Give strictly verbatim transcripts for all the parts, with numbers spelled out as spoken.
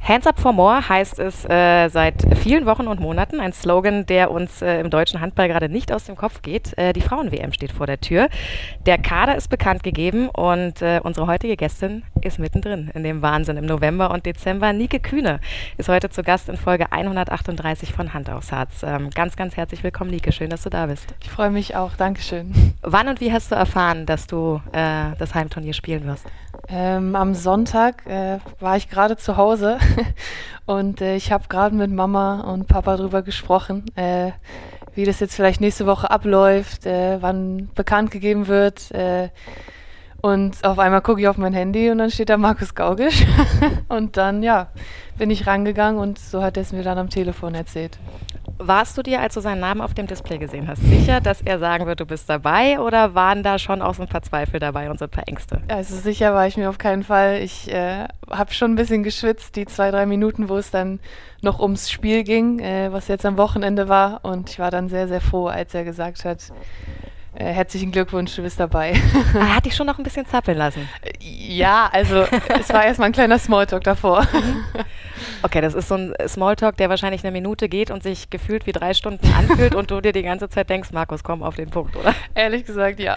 Hands up for more heißt es äh, seit vielen Wochen und Monaten. Ein Slogan, der uns äh, im deutschen Handball gerade nicht aus dem Kopf geht. Äh, die Frauen-W M steht vor der Tür. Der Kader ist bekannt gegeben und äh, unsere heutige Gästin ist mittendrin in dem Wahnsinn im November und Dezember. Nike Kühne ist heute zu Gast in Folge hundertachtunddreißig von Hand aufs Herz. Ähm, ganz, ganz herzlich willkommen, Nike. Schön, dass du da bist. Ich freue mich auch. Dankeschön. Wann und wie hast du erfahren, dass du äh, das Heimturnier spielen wirst? Ähm, am Sonntag äh, war ich gerade zu Hause und äh, ich habe gerade mit Mama und Papa drüber gesprochen, äh, wie das jetzt vielleicht nächste Woche abläuft, äh, wann bekannt gegeben wird. Äh, und auf einmal gucke ich auf mein Handy und dann steht da Markus Gaugisch. Und dann, ja, bin ich rangegangen und so hat er es mir dann am Telefon erzählt. Warst du dir, als du seinen Namen auf dem Display gesehen hast, sicher, dass er sagen wird, du bist dabei, oder waren da schon auch so ein paar Zweifel dabei und so ein paar Ängste? Also sicher war ich mir auf keinen Fall. Ich äh, habe schon ein bisschen geschwitzt, die zwei, drei Minuten, wo es dann noch ums Spiel ging, äh, was jetzt am Wochenende war. Und ich war dann sehr, sehr froh, als er gesagt hat, äh, herzlichen Glückwunsch, du bist dabei. Er hat dich schon noch ein bisschen zappeln lassen. Ja, also es war erstmal ein kleiner Smalltalk davor. Okay, das ist so ein Smalltalk, der wahrscheinlich eine Minute geht und sich gefühlt wie drei Stunden anfühlt und du dir die ganze Zeit denkst, Markus, komm auf den Punkt, oder? Ehrlich gesagt, ja.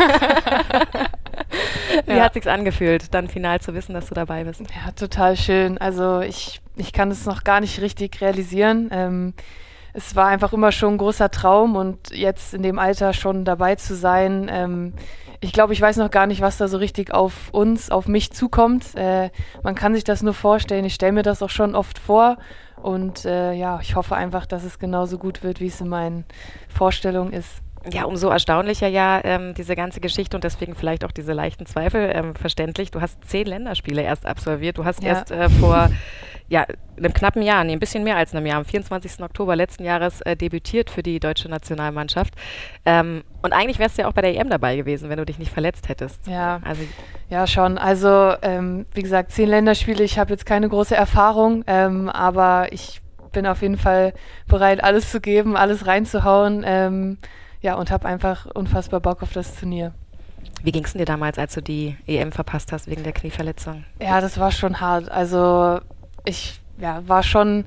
Wie ja. hat sich's angefühlt, dann final zu wissen, dass du dabei bist? Ja, total schön. Also ich, ich kann es noch gar nicht richtig realisieren. Ähm, es war einfach immer schon ein großer Traum und jetzt in dem Alter schon dabei zu sein, ähm, ich glaube, ich weiß noch gar nicht, was da so richtig auf uns, auf mich zukommt. Äh, man kann sich das nur vorstellen. Ich stelle mir das auch schon oft vor. Und äh, ja, ich hoffe einfach, dass es genauso gut wird, wie es in meinen Vorstellungen ist. Ja, umso erstaunlicher ja ähm, diese ganze Geschichte und deswegen vielleicht auch diese leichten Zweifel ähm, verständlich. Du hast zehn Länderspiele erst absolviert. Du hast ja. erst äh, vor ja, einem knappen Jahr, nee, ein bisschen mehr als einem Jahr, am vierundzwanzigsten Oktober letzten Jahres äh, debütiert für die deutsche Nationalmannschaft. Ähm, und eigentlich wärst du ja auch bei der E M dabei gewesen, wenn du dich nicht verletzt hättest. Ja, also, ja schon. Also ähm, wie gesagt, zehn Länderspiele. Ich habe jetzt keine große Erfahrung, ähm, aber ich bin auf jeden Fall bereit, alles zu geben, alles reinzuhauen. Ähm, Ja, und habe einfach unfassbar Bock auf das Turnier. Wie ging es dir damals, als du die E M verpasst hast wegen der Knieverletzung? Ja, das war schon hart. Also ich ja, war schon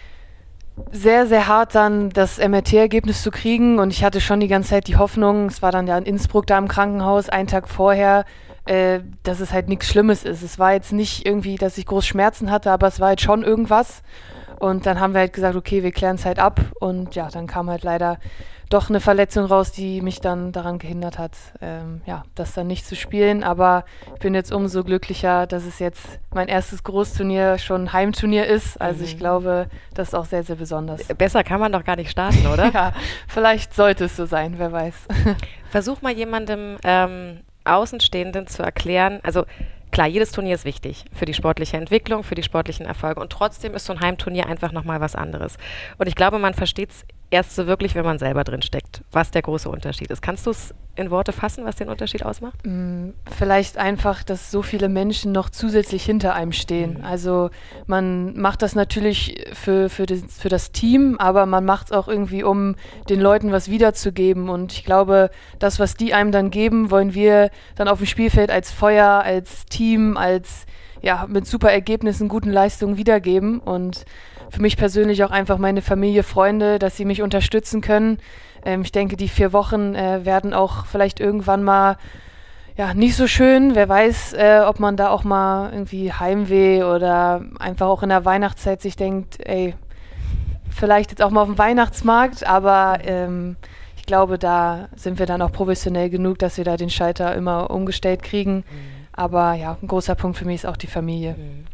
sehr, sehr hart dann, das M R T-Ergebnis zu kriegen. Und ich hatte schon die ganze Zeit die Hoffnung, es war dann ja in Innsbruck da im Krankenhaus, einen Tag vorher, äh, dass es halt nichts Schlimmes ist. Es war jetzt nicht irgendwie, dass ich groß Schmerzen hatte, aber es war halt schon irgendwas. Und dann haben wir halt gesagt, okay, wir klären es halt ab. Und ja, dann kam halt leider doch eine Verletzung raus, die mich dann daran gehindert hat, ähm, ja, das dann nicht zu spielen. Aber ich bin jetzt umso glücklicher, dass es jetzt mein erstes Großturnier schon ein Heimturnier ist. Also mhm. ich glaube, das ist auch sehr, sehr besonders. Besser kann man doch gar nicht starten, oder? Ja, vielleicht sollte es so sein, wer weiß. Versuch mal jemandem ähm, Außenstehenden zu erklären, also klar, jedes Turnier ist wichtig für die sportliche Entwicklung, für die sportlichen Erfolge und trotzdem ist so ein Heimturnier einfach nochmal was anderes. Und ich glaube, man versteht es erst so wirklich, wenn man selber drin steckt, was der große Unterschied ist. Kannst du es in Worte fassen, was den Unterschied ausmacht? Vielleicht einfach, dass so viele Menschen noch zusätzlich hinter einem stehen. Mhm. Also man macht das natürlich für, für, das, für das Team, aber man macht es auch irgendwie, um den Leuten was wiederzugeben. Und ich glaube, das, was die einem dann geben, wollen wir dann auf dem Spielfeld als Feuer, als Team, als ja, mit super Ergebnissen, guten Leistungen wiedergeben. Und für mich persönlich auch einfach meine Familie, Freunde, dass sie mich unterstützen können. Ähm, ich denke, die vier Wochen äh, werden auch vielleicht irgendwann mal ja, nicht so schön. Wer weiß, äh, ob man da auch mal irgendwie Heimweh oder einfach auch in der Weihnachtszeit sich denkt, ey, vielleicht jetzt auch mal auf dem Weihnachtsmarkt, aber ähm, ich glaube, da sind wir dann auch professionell genug, dass wir da den Schalter immer umgestellt kriegen. Mhm. Aber ja, ein großer Punkt für mich ist auch die Familie.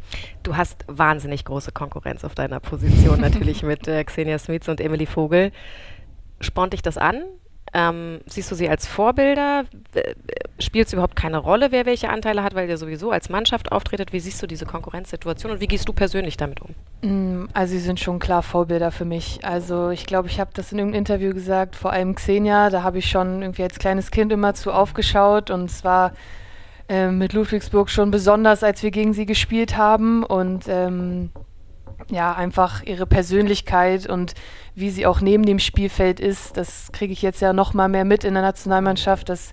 Du hast wahnsinnig große Konkurrenz auf deiner Position, natürlich mit äh, Xenia Smits und Emily Vogel. Spornt dich das an? Ähm, siehst du sie als Vorbilder? Spielt es überhaupt keine Rolle, wer welche Anteile hat, weil ihr sowieso als Mannschaft auftretet? Wie siehst du diese Konkurrenzsituation und wie gehst du persönlich damit um? Also sie sind schon klar Vorbilder für mich. Also ich glaube, ich habe das in irgendeinem Interview gesagt, vor allem Xenia, da habe ich schon irgendwie als kleines Kind immer zu aufgeschaut und es war äh, mit Ludwigsburg schon besonders, als wir gegen sie gespielt haben und ähm, ja, einfach ihre Persönlichkeit und wie sie auch neben dem Spielfeld ist, das kriege ich jetzt ja noch mal mehr mit in der Nationalmannschaft, dass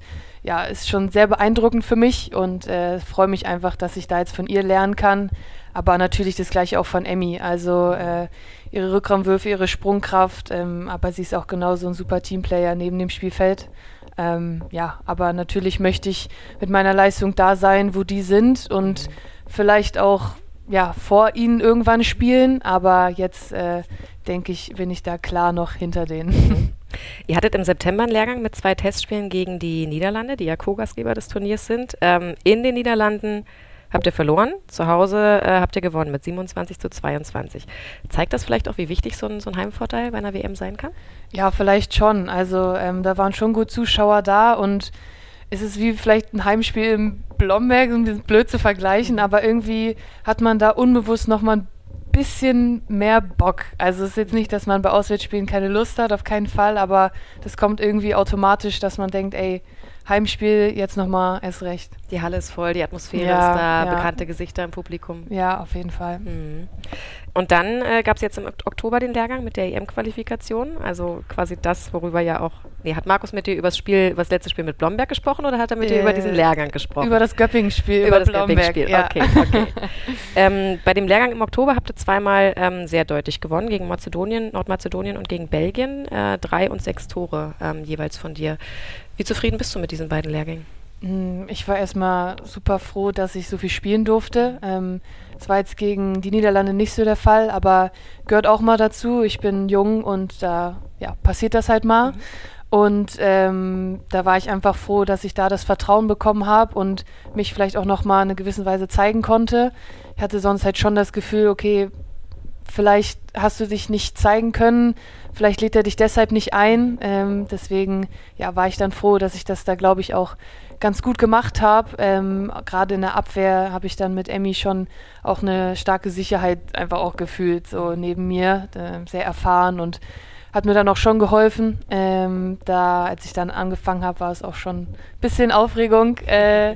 ja, ist schon sehr beeindruckend für mich und äh, freue mich einfach, dass ich da jetzt von ihr lernen kann. Aber natürlich das Gleiche auch von Emmy. Also äh, ihre Rückraumwürfe, ihre Sprungkraft, ähm, aber sie ist auch genauso ein super Teamplayer neben dem Spielfeld. Ähm, ja, aber natürlich möchte ich mit meiner Leistung da sein, wo die sind und vielleicht auch ja, vor ihnen irgendwann spielen, aber jetzt äh, denke ich, bin ich da klar noch hinter denen. Ihr hattet im September einen Lehrgang mit zwei Testspielen gegen die Niederlande, die ja Co-Gastgeber des Turniers sind. Ähm, in den Niederlanden habt ihr verloren, zu Hause äh, habt ihr gewonnen mit siebenundzwanzig zu zweiundzwanzig. Zeigt das vielleicht auch, wie wichtig so ein, so ein Heimvorteil bei einer W M sein kann? Ja, vielleicht schon. Also ähm, da waren schon gut Zuschauer da und es ist wie vielleicht ein Heimspiel im Blomberg, um das blöd zu vergleichen, aber irgendwie hat man da unbewusst nochmal ein bisschen mehr Bock. Also es ist jetzt nicht, dass man bei Auswärtsspielen keine Lust hat, auf keinen Fall, aber das kommt irgendwie automatisch, dass man denkt, ey, Heimspiel, jetzt nochmal erst recht. Die Halle ist voll, die Atmosphäre ja, ist da, ja. bekannte Gesichter im Publikum. Ja, auf jeden Fall. Mhm. Und dann äh, gab es jetzt im Oktober den Lehrgang mit der E M-Qualifikation, also quasi das, worüber ja auch, nee, hat Markus mit dir über das Spiel, über das letzte Spiel mit Blomberg gesprochen oder hat er mit äh, dir über diesen Lehrgang gesprochen? Über das Göppingen-Spiel, über, über das Göppingen-Spiel, ja. okay, okay. ähm, bei dem Lehrgang im Oktober habt ihr zweimal ähm, sehr deutlich gewonnen, gegen Mazedonien, Nordmazedonien und gegen Belgien, äh, drei und sechs Tore ähm, jeweils von dir. Wie zufrieden bist du mit diesen beiden Lehrgängen? Ich war erstmal super froh, dass ich so viel spielen durfte. Ähm, das war jetzt gegen die Niederlande nicht so der Fall, aber gehört auch mal dazu. Ich bin jung und da ja, passiert das halt mal. Mhm. Und ähm, da war ich einfach froh, dass ich da das Vertrauen bekommen habe und mich vielleicht auch nochmal in einer gewissen Weise zeigen konnte. Ich hatte sonst halt schon das Gefühl, okay, vielleicht hast du dich nicht zeigen können, vielleicht lädt er dich deshalb nicht ein. Ähm, deswegen ja, war ich dann froh, dass ich das da, glaube ich, auch ganz gut gemacht habe. Ähm, Gerade in der Abwehr habe ich dann mit Emmy schon auch eine starke Sicherheit einfach auch gefühlt, so neben mir, äh, sehr erfahren und hat mir dann auch schon geholfen. Ähm, da, als ich dann angefangen habe, war es auch schon ein bisschen Aufregung. Äh,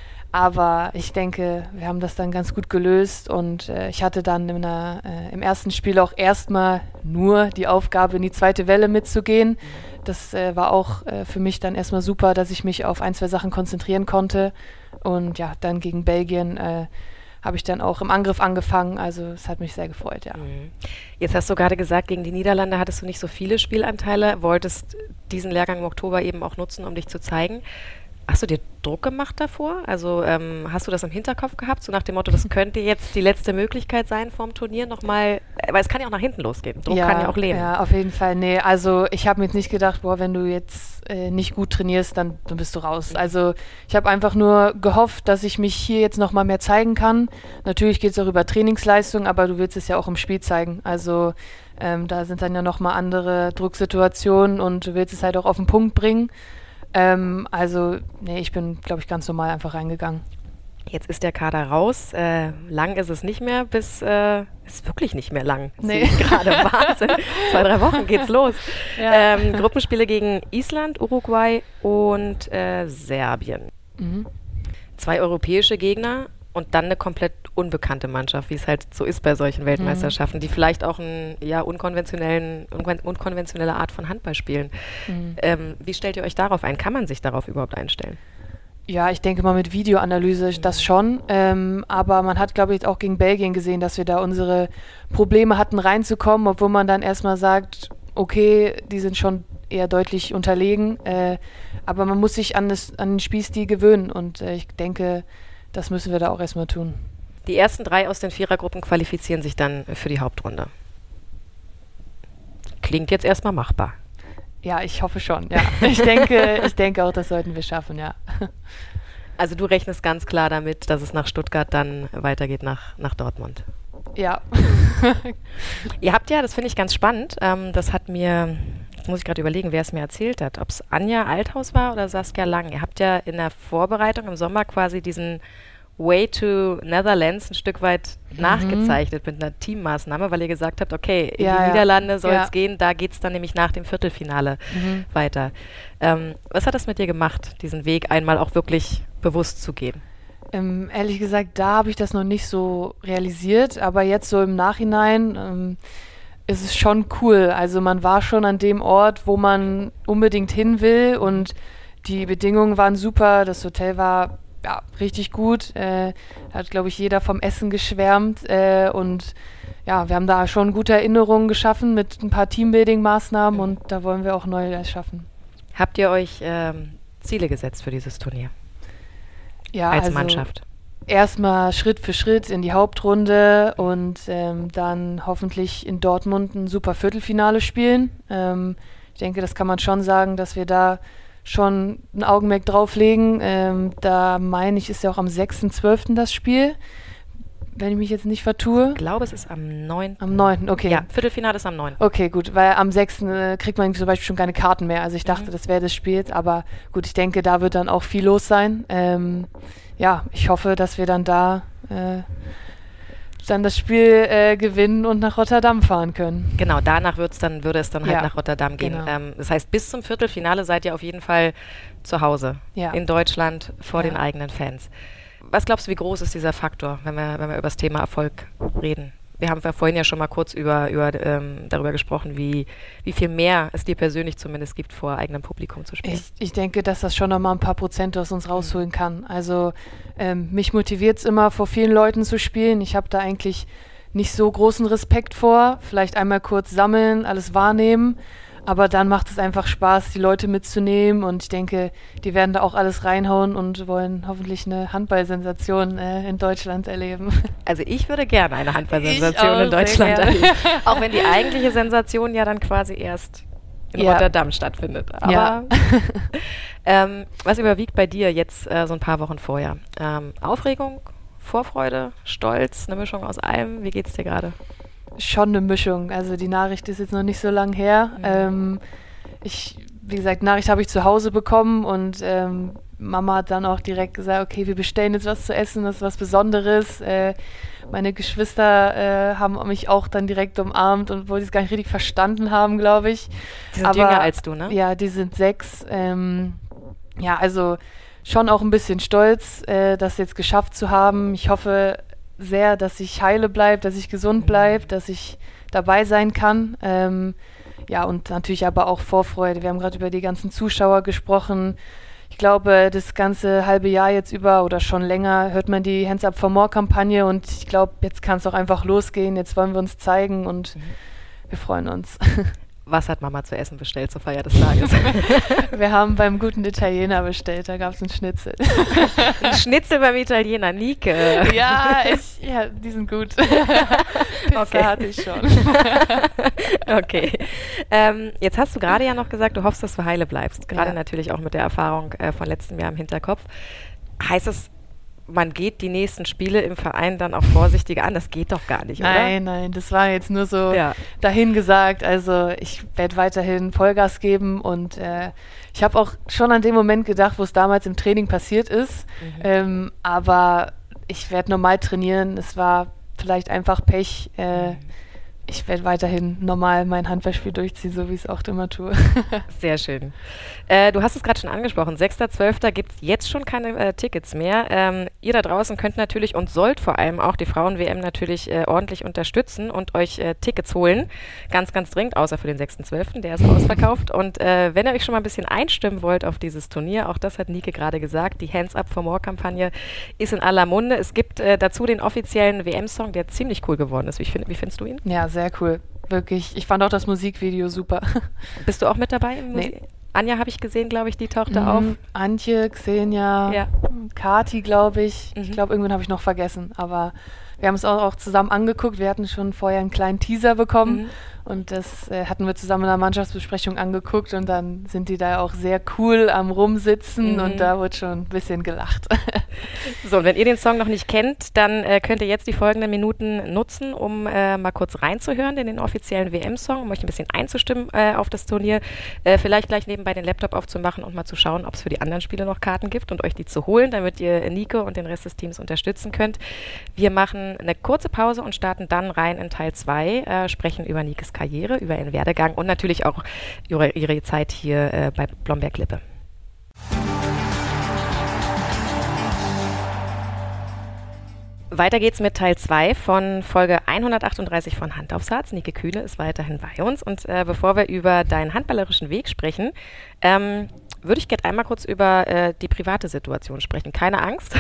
Aber ich denke, wir haben das dann ganz gut gelöst und äh, ich hatte dann in einer, äh, im ersten Spiel auch erstmal nur die Aufgabe, in die zweite Welle mitzugehen. Das äh, war auch äh, für mich dann erstmal super, dass ich mich auf ein, zwei Sachen konzentrieren konnte. Und ja, dann gegen Belgien äh, habe ich dann auch im Angriff angefangen. Also es hat mich sehr gefreut, ja. Jetzt hast du gerade gesagt, gegen die Niederlande hattest du nicht so viele Spielanteile, wolltest diesen Lehrgang im Oktober eben auch nutzen, um dich zu zeigen. Hast du dir Druck gemacht davor? Also ähm, hast du das im Hinterkopf gehabt, so nach dem Motto, das könnte jetzt die letzte Möglichkeit sein vorm Turnier nochmal, weil es kann ja auch nach hinten losgehen. Druck ja, kann ja auch leben. Ja, auf jeden Fall. Nee, also ich habe mir jetzt nicht gedacht, boah, wenn du jetzt äh, nicht gut trainierst, dann, dann bist du raus. Also ich habe einfach nur gehofft, dass ich mich hier jetzt nochmal mehr zeigen kann. Natürlich geht es auch über Trainingsleistung, aber du willst es ja auch im Spiel zeigen. Also ähm, da sind dann ja nochmal andere Drucksituationen und du willst es halt auch auf den Punkt bringen. Ähm, also, nee, ich bin, glaube ich, ganz normal einfach reingegangen. Jetzt ist der Kader raus. Äh, lang ist es nicht mehr, bis, äh, ist wirklich nicht mehr lang. Nee. Gerade Wahnsinn. Zwei, drei Wochen geht's los. Ja. Ähm, Gruppenspiele gegen Island, Uruguay und äh, Serbien. Mhm. Zwei europäische Gegner und dann eine komplett unbekannte Mannschaft, wie es halt so ist bei solchen Weltmeisterschaften, mhm. die vielleicht auch eine ja, unkonventionellen, unkon- unkonventionelle Art von Handball spielen. Mhm. Ähm, wie stellt ihr euch darauf ein? Kann man sich darauf überhaupt einstellen? Ja, ich denke mal mit Videoanalyse mhm. das schon, ähm, aber man hat, glaube ich, auch gegen Belgien gesehen, dass wir da unsere Probleme hatten reinzukommen, obwohl man dann erstmal sagt, okay, die sind schon eher deutlich unterlegen, äh, aber man muss sich an, das, an den Spielstil gewöhnen und äh, ich denke, das müssen wir da auch erstmal tun. Die ersten drei aus den Vierergruppen qualifizieren sich dann für die Hauptrunde. Klingt jetzt erstmal machbar. Ja, ich hoffe schon, ja. Ich denke, ich denke auch, das sollten wir schaffen, ja. Also du rechnest ganz klar damit, dass es nach Stuttgart dann weitergeht nach, nach Dortmund. Ja. Ihr habt ja, das finde ich ganz spannend, ähm, das hat mir, jetzt muss ich gerade überlegen, wer es mir erzählt hat, ob es Anja Althaus war oder Saskia Lang. Ihr habt ja in der Vorbereitung im Sommer quasi diesen Way to Netherlands ein Stück weit mhm. nachgezeichnet mit einer Teammaßnahme, weil ihr gesagt habt, okay, in ja, die ja. Niederlande soll es ja. gehen, da geht es dann nämlich nach dem Viertelfinale mhm. weiter. Ähm, was hat das mit dir gemacht, diesen Weg einmal auch wirklich bewusst zu gehen? Ähm, ehrlich gesagt, da habe ich das noch nicht so realisiert, aber jetzt so im Nachhinein ähm, ist es schon cool. Also man war schon an dem Ort, wo man unbedingt hin will und die Bedingungen waren super, das Hotel war ja, richtig gut. Äh, hat, glaube ich, jeder vom Essen geschwärmt. Äh, und ja, wir haben da schon gute Erinnerungen geschaffen mit ein paar Teambuilding-Maßnahmen und da wollen wir auch neue schaffen. Habt ihr euch ähm, Ziele gesetzt für dieses Turnier? Ja, als also Mannschaft? Erstmal Schritt für Schritt in die Hauptrunde und ähm, dann hoffentlich in Dortmund ein super Viertelfinale spielen. Ähm, ich denke, das kann man schon sagen, dass wir da schon ein Augenmerk drauflegen. Ähm, da meine ich, ist ja auch am sechsten zwölften das Spiel, wenn ich mich jetzt nicht vertue. Ich glaube, es ist am neunten Am neunten, okay. Ja, Viertelfinale ist am neunten Okay, gut, weil am sechsten Äh, kriegt man zum Beispiel schon keine Karten mehr. Also ich dachte, Mhm. das wäre das Spiel, aber gut, ich denke, da wird dann auch viel los sein. Ähm, ja, ich hoffe, dass wir dann da äh, dann das Spiel äh, gewinnen und nach Rotterdam fahren können. Genau, danach wird's dann, würde es dann halt Ja, nach Rotterdam gehen. genau. Ähm, das heißt, bis zum Viertelfinale seid ihr auf jeden Fall zu Hause Ja. in Deutschland vor Ja. den eigenen Fans. Was glaubst du, wie groß ist dieser Faktor, wenn wir, wenn wir über das Thema Erfolg reden? Wir haben ja vorhin ja schon mal kurz über, über, ähm, darüber gesprochen, wie, wie viel mehr es dir persönlich zumindest gibt, vor eigenem Publikum zu spielen. Ich, ich denke, dass das schon noch mal ein paar Prozent aus uns rausholen kann. Also ähm, mich motiviert es immer, vor vielen Leuten zu spielen. Ich habe da eigentlich nicht so großen Respekt vor. Vielleicht einmal kurz sammeln, alles wahrnehmen. Aber dann macht es einfach Spaß, die Leute mitzunehmen. Und ich denke, die werden da auch alles reinhauen und wollen hoffentlich eine Handball-Sensation äh, in Deutschland erleben. Also ich würde gerne eine Ich Handball-Sensation auch, in Deutschland sehr erleben. Auch wenn die eigentliche Sensation ja dann quasi erst in Ja. Rotterdam stattfindet. Aber Ja. ähm, was überwiegt bei dir jetzt äh, so ein paar Wochen vorher? Ähm, Aufregung, Vorfreude, Stolz, eine Mischung aus allem? Wie geht's dir gerade? Schon eine Mischung. Also die Nachricht ist jetzt noch nicht so lang her. Mhm. Ähm, ich, wie gesagt, Nachricht habe ich zu Hause bekommen und ähm, Mama hat dann auch direkt gesagt, okay, wir bestellen jetzt was zu essen, das ist was Besonderes. Äh, meine Geschwister äh, haben mich auch dann direkt umarmt und obwohl sie es gar nicht richtig verstanden haben, glaube ich. Die sind jünger als du, ne? Ja, die sind sechs. Ähm, ja, also schon auch ein bisschen stolz, äh, das jetzt geschafft zu haben. Ich hoffe sehr, dass ich heile bleibe, dass ich gesund bleibe, dass ich dabei sein kann. Ähm, ja, und natürlich aber auch Vorfreude. Wir haben gerade über die ganzen Zuschauer gesprochen. Ich glaube, das ganze halbe Jahr jetzt über oder schon länger hört man die Hands Up for More Kampagne und ich glaube, jetzt kann es auch einfach losgehen. Jetzt wollen wir uns zeigen und Mhm. wir freuen uns. Was hat Mama zu essen bestellt zur Feier des Tages? Wir haben beim guten Italiener bestellt, da gab es einen Schnitzel. Ein Schnitzel beim Italiener, Nike. Ja, ich, ja, die sind gut. Pizza Okay. hatte ich schon. Okay. Ähm, jetzt hast du gerade ja noch gesagt, du hoffst, dass du heile bleibst. Gerade Ja. natürlich auch mit der Erfahrung äh, von letztem Jahr im Hinterkopf. Heißt es, man geht die nächsten Spiele im Verein dann auch vorsichtiger an? Das geht doch gar nicht, oder? Nein, nein, das war jetzt nur so Ja. dahin gesagt. Also ich werde weiterhin Vollgas geben und äh, ich habe auch schon an dem Moment gedacht, wo es damals im Training passiert ist. Mhm. Ähm, aber ich werde normal trainieren. Es war vielleicht einfach Pech. Äh, Mhm. Ich werde weiterhin normal mein Handballspiel durchziehen, so wie ich es auch immer tue. Sehr schön. Äh, du hast es gerade schon angesprochen. sechster zwölfter gibt es jetzt schon keine äh, Tickets mehr. Ähm, ihr da draußen könnt natürlich und sollt vor allem auch die Frauen-W M natürlich äh, ordentlich unterstützen und euch äh, Tickets holen. Ganz, ganz dringend, außer für den sechster zwölfter Der ist ausverkauft. Und äh, wenn ihr euch schon mal ein bisschen einstimmen wollt auf dieses Turnier, auch das hat Nike gerade gesagt, die Hands Up for More-Kampagne ist in aller Munde. Es gibt äh, dazu den offiziellen W M-Song, der ziemlich cool geworden ist. Wie, find, wie findest du ihn? Ja, sehr cool. Wirklich. Ich fand auch das Musikvideo super. Bist du auch mit dabei im Nee. Musik? Anja habe ich gesehen, glaube ich, die tauchte Mhm. auf. Antje, Xenia, Ja. Kati, glaube ich. Mhm. Ich glaube, irgendwann habe ich noch vergessen. Aber wir haben es auch, auch zusammen angeguckt. Wir hatten schon vorher einen kleinen Teaser bekommen. Mhm. Und das äh, hatten wir zusammen in der Mannschaftsbesprechung angeguckt. Und dann sind die da auch sehr cool am Rumsitzen. Mhm. Und da wird schon ein bisschen gelacht. So, und wenn ihr den Song noch nicht kennt, dann äh, könnt ihr jetzt die folgenden Minuten nutzen, um äh, mal kurz reinzuhören in den offiziellen W M-Song, um euch ein bisschen einzustimmen äh, auf das Turnier. Äh, vielleicht gleich nebenbei den Laptop aufzumachen und mal zu schauen, ob es für die anderen Spiele noch Karten gibt und euch die zu holen, damit ihr Nico und den Rest des Teams unterstützen könnt. Wir machen eine kurze Pause und starten dann rein in Teil zwei, äh, sprechen über Nikes Karriere, über ihren Werdegang und natürlich auch ihre, ihre Zeit hier äh, bei Blomberg-Lippe. Weiter geht's mit Teil zwei von Folge hundertachtunddreißig von Hand aufs Herz. Nike Kühne ist weiterhin bei uns. Und äh, bevor wir über deinen handballerischen Weg sprechen, ähm, würde ich gerne einmal kurz über äh, die private Situation sprechen. Keine Angst.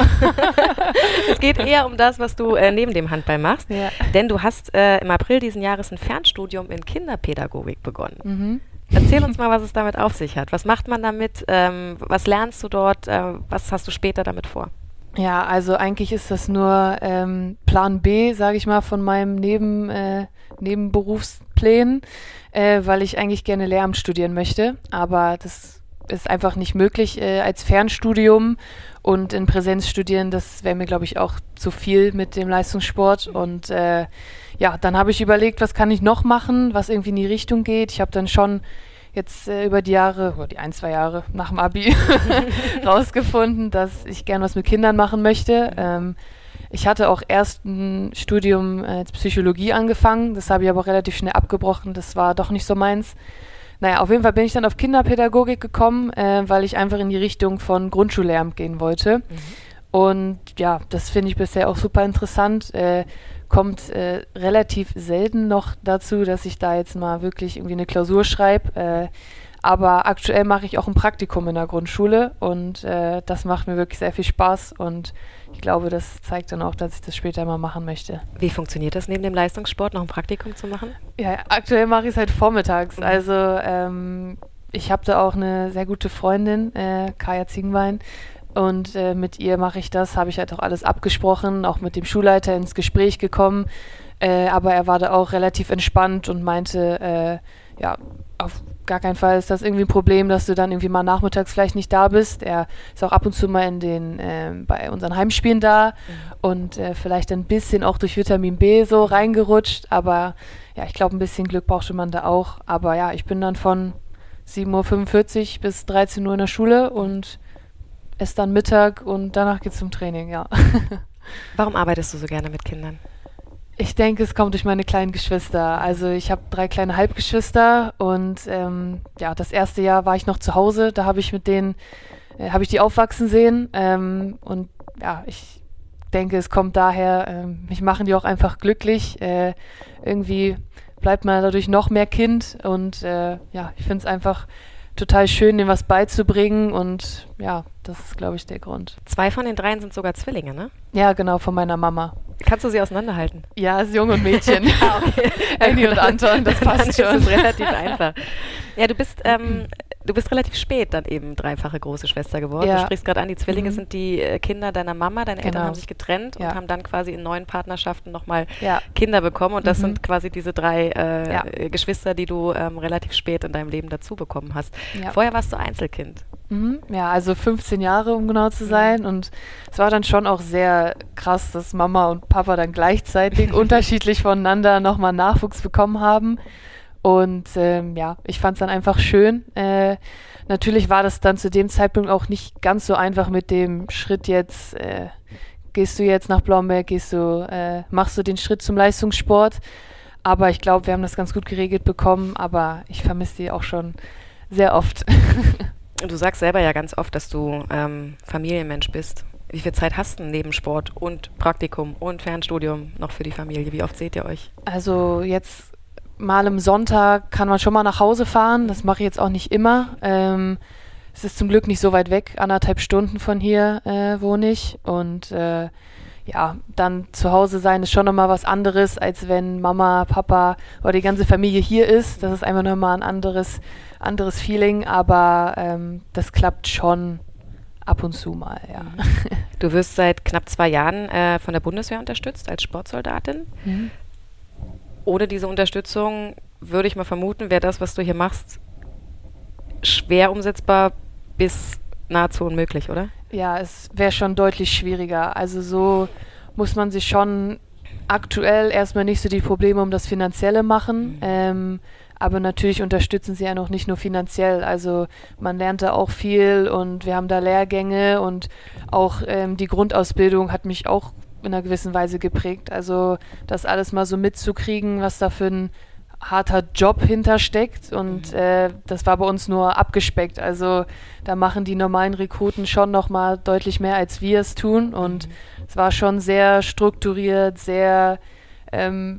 Es geht eher um das, was du äh, neben dem Handball machst. Ja. Denn du hast äh, im April diesen Jahres ein Fernstudium in Kinderpädagogik begonnen. Mhm. Erzähl uns mal, was es damit auf sich hat. Was macht man damit? Ähm, was lernst du dort? Äh, was hast du später damit vor? Ja, also eigentlich ist das nur ähm, Plan B, sage ich mal, von meinem Neben, äh, Nebenberufsplänen, äh, weil ich eigentlich gerne Lehramt studieren möchte. Aber das ist einfach nicht möglich äh, als Fernstudium, und in Präsenz studieren, das wäre mir, glaube ich, auch zu viel mit dem Leistungssport. Und äh, ja, dann habe ich überlegt, was kann ich noch machen, was irgendwie in die Richtung geht. Ich habe dann schon jetzt äh, über die Jahre, oder die ein, zwei Jahre nach dem Abi rausgefunden, dass ich gern was mit Kindern machen möchte. Ähm, ich hatte auch erst ein Studium äh, Psychologie angefangen, das habe ich aber relativ schnell abgebrochen, das war doch nicht so meins. Naja, auf jeden Fall bin ich dann auf Kinderpädagogik gekommen, äh, weil ich einfach in die Richtung von Grundschullehramt gehen wollte. Mhm. Und ja, das finde ich bisher auch super interessant. Äh, kommt äh, relativ selten noch dazu, dass ich da jetzt mal wirklich irgendwie eine Klausur schreibe. Äh, aber aktuell mache ich auch ein Praktikum in der Grundschule, und äh, das macht mir wirklich sehr viel Spaß, und ich glaube, das zeigt dann auch, dass ich das später mal machen möchte. Wie funktioniert das, neben dem Leistungssport noch ein Praktikum zu machen? Ja, aktuell mache ich es halt vormittags. Mhm. Also ähm, ich habe da auch eine sehr gute Freundin, äh, Kaya Ziegenbein. Und äh, mit ihr mache ich das, habe ich halt auch alles abgesprochen, auch mit dem Schulleiter ins Gespräch gekommen. Äh, aber er war da auch relativ entspannt und meinte, äh, ja, auf gar keinen Fall ist das irgendwie ein Problem, dass du dann irgendwie mal nachmittags vielleicht nicht da bist. Er ist auch ab und zu mal in den, äh, bei unseren Heimspielen da, mhm. und äh, vielleicht ein bisschen auch durch Vitamin B so reingerutscht. Aber ja, ich glaube, ein bisschen Glück brauchte man da auch. Aber ja, ich bin dann von sieben Uhr fünfundvierzig bis dreizehn Uhr in der Schule und esse dann Mittag, und danach geht's zum Training, ja. Warum arbeitest du so gerne mit Kindern? Ich denke, es kommt durch meine kleinen Geschwister. Also ich habe drei kleine Halbgeschwister, und ähm, ja, das erste Jahr war ich noch zu Hause. Da habe ich mit denen, äh, habe ich die aufwachsen sehen. Ähm, und ja, ich denke, es kommt daher, äh, mich machen die auch einfach glücklich. Äh, irgendwie bleibt man dadurch noch mehr Kind, und äh, ja, ich finde es einfach total schön, denen was beizubringen, und ja, das ist, glaube ich, der Grund. Zwei von den dreien sind sogar Zwillinge, ne? Ja, genau, von meiner Mama. Kannst du sie auseinanderhalten? Ja, ist Jung und Mädchen. Ah, okay. Annie und Anton, das passt schon. Das ist relativ einfach. Ja, du bist, ähm, du bist relativ spät dann eben dreifache große Schwester geworden. Ja. Du sprichst gerade an, die Zwillinge mhm. sind die äh, Kinder deiner Mama. Deine Eltern genau. haben sich getrennt ja. und haben dann quasi in neuen Partnerschaften nochmal ja. Kinder bekommen. Und das mhm. sind quasi diese drei äh, ja. Geschwister, die du ähm, relativ spät in deinem Leben dazu bekommen hast. Ja. Vorher warst du Einzelkind. Mhm. Ja, also fünfzehn Jahre, um genau zu sein. Mhm. Und es war dann schon auch sehr krass, dass Mama und Papa dann gleichzeitig unterschiedlich voneinander nochmal Nachwuchs bekommen haben. Und ähm, ja, ich fand es dann einfach schön. Äh, natürlich war das dann zu dem Zeitpunkt auch nicht ganz so einfach mit dem Schritt jetzt, äh, gehst du jetzt nach Blomberg, gehst du, äh, machst du den Schritt zum Leistungssport. Aber ich glaube, wir haben das ganz gut geregelt bekommen, aber ich vermisse die auch schon sehr oft. Du sagst selber ja ganz oft, dass du ähm, Familienmensch bist. Wie viel Zeit hast du neben Sport und Praktikum und Fernstudium noch für die Familie? Wie oft seht ihr euch? Also jetzt mal am Sonntag kann man schon mal nach Hause fahren. Das mache ich jetzt auch nicht immer. Ähm, es ist zum Glück nicht so weit weg. Anderthalb Stunden von hier äh, wohne ich. Und äh, ja, dann zu Hause sein ist schon nochmal was anderes, als wenn Mama, Papa oder die ganze Familie hier ist. Das ist einfach nochmal ein anderes, anderes Feeling. Aber ähm, das klappt schon ab und zu mal, ja. Du wirst seit knapp zwei Jahren äh, von der Bundeswehr unterstützt als Sportsoldatin. Mhm. Ohne diese Unterstützung würde ich mal vermuten, wäre das, was du hier machst, schwer umsetzbar bis nahezu unmöglich, oder? Ja, es wäre schon deutlich schwieriger. Also so muss man sich schon aktuell erstmal nicht so die Probleme um das Finanzielle machen. Mhm. Ähm, aber natürlich unterstützen sie ja noch nicht nur finanziell. Also man lernt da auch viel, und wir haben da Lehrgänge, und auch ähm, die Grundausbildung hat mich auch in einer gewissen Weise geprägt. Also das alles mal so mitzukriegen, was da für ein harter Job hintersteckt, und mhm. äh, das war bei uns nur abgespeckt. Also da machen die normalen Rekruten schon noch mal deutlich mehr, als wir es tun, und mhm. es war schon sehr strukturiert, sehr ähm,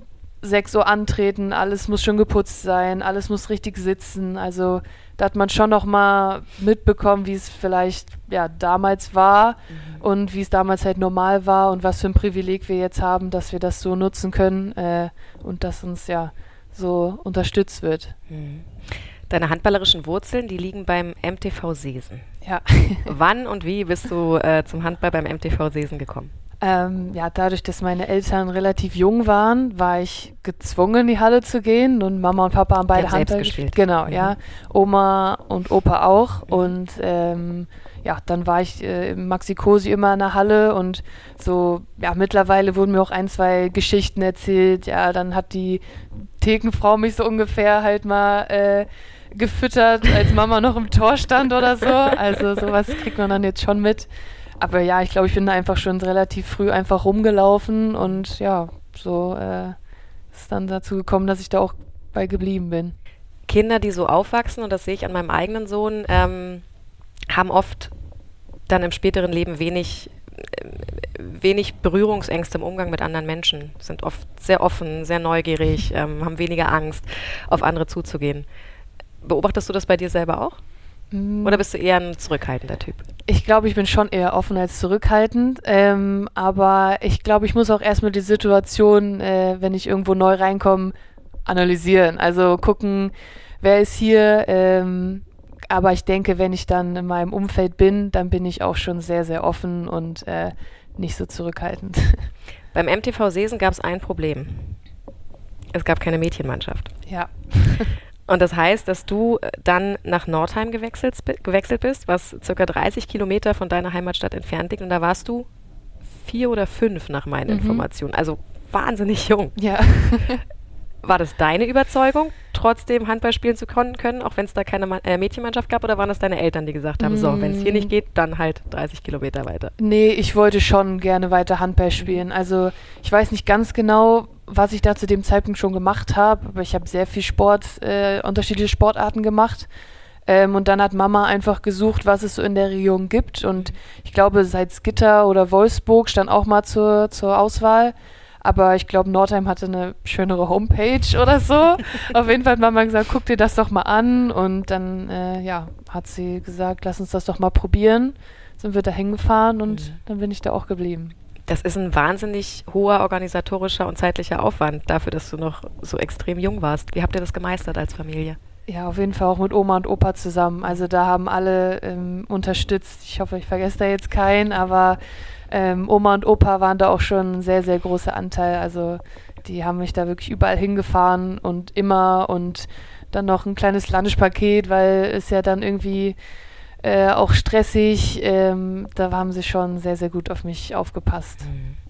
sechs Uhr antreten, alles muss schon geputzt sein, alles muss richtig sitzen. Also da hat man schon noch mal mitbekommen, wie es vielleicht ja damals war mhm. und wie es damals halt normal war und was für ein Privileg wir jetzt haben, dass wir das so nutzen können äh, und dass uns ja so unterstützt wird. Mhm. Deine handballerischen Wurzeln, die liegen beim M T V Seesen. Ja. Wann und wie bist du äh, zum Handball beim M T V Seesen gekommen? Ähm, ja, dadurch, dass meine Eltern relativ jung waren, war ich gezwungen, in die Halle zu gehen und Mama und Papa haben beide Handball gespielt. Genau, mhm. ja. Oma und Opa auch mhm. und ähm, ja, dann war ich äh, im Maxi-Cosi immer in der Halle und so, ja, mittlerweile wurden mir auch ein, zwei Geschichten erzählt, ja, dann hat die Thekenfrau mich so ungefähr halt mal äh, gefüttert, als Mama noch im Tor stand oder so, also sowas kriegt man dann jetzt schon mit. Aber ja, ich glaube, ich bin da einfach schon relativ früh einfach rumgelaufen und ja, so äh, ist dann dazu gekommen, dass ich da auch bei geblieben bin. Kinder, die so aufwachsen, und das sehe ich an meinem eigenen Sohn, ähm, haben oft dann im späteren Leben wenig, äh, wenig Berührungsängste im Umgang mit anderen Menschen, sind oft sehr offen, sehr neugierig, ähm, haben weniger Angst, auf andere zuzugehen. Beobachtest du das bei dir selber auch? Oder bist du eher ein zurückhaltender Typ? Ich glaube, ich bin schon eher offen als zurückhaltend. Ähm, aber ich glaube, ich muss auch erstmal die Situation, äh, wenn ich irgendwo neu reinkomme, analysieren. Also gucken, wer ist hier. Ähm, aber ich denke, wenn ich dann in meinem Umfeld bin, dann bin ich auch schon sehr, sehr offen und äh, nicht so zurückhaltend. Beim M T V Seesen gab es ein Problem. Es gab keine Mädchenmannschaft. Ja. Und das heißt, dass du dann nach Nordheim gewechselt, gewechselt bist, was circa dreißig Kilometer von deiner Heimatstadt entfernt liegt. Und da warst du vier oder fünf nach meinen mhm. Informationen. Also wahnsinnig jung. Ja. War das deine Überzeugung, trotzdem Handball spielen zu können, auch wenn es da keine Ma- äh, Mädchenmannschaft gab? Oder waren das deine Eltern, die gesagt haben, mm. so, wenn es hier nicht geht, dann halt dreißig Kilometer weiter? Nee, ich wollte schon gerne weiter Handball spielen. Also ich weiß nicht ganz genau, was ich da zu dem Zeitpunkt schon gemacht habe, aber ich habe sehr viel Sport, äh, unterschiedliche Sportarten gemacht. Ähm, und dann hat Mama einfach gesucht, was es so in der Region gibt. Und ich glaube, Salzgitter oder Wolfsburg stand auch mal zur, zur Auswahl. Aber ich glaube, Nordheim hatte eine schönere Homepage oder so. Auf jeden Fall hat Mama gesagt, guck dir das doch mal an. Und dann äh, ja, hat sie gesagt, lass uns das doch mal probieren. Sind wir da hingefahren und mhm. dann bin ich da auch geblieben. Das ist ein wahnsinnig hoher organisatorischer und zeitlicher Aufwand dafür, dass du noch so extrem jung warst. Wie habt ihr das gemeistert als Familie? Ja, auf jeden Fall auch mit Oma und Opa zusammen. Also da haben alle ähm, unterstützt. Ich hoffe, ich vergesse da jetzt keinen, aber Ähm, Oma und Opa waren da auch schon ein sehr, sehr großer Anteil. Also die haben mich da wirklich überall hingefahren und immer und dann noch ein kleines Lunchpaket, weil es ja dann irgendwie äh, auch stressig. Ähm, da haben sie schon sehr, sehr gut auf mich aufgepasst.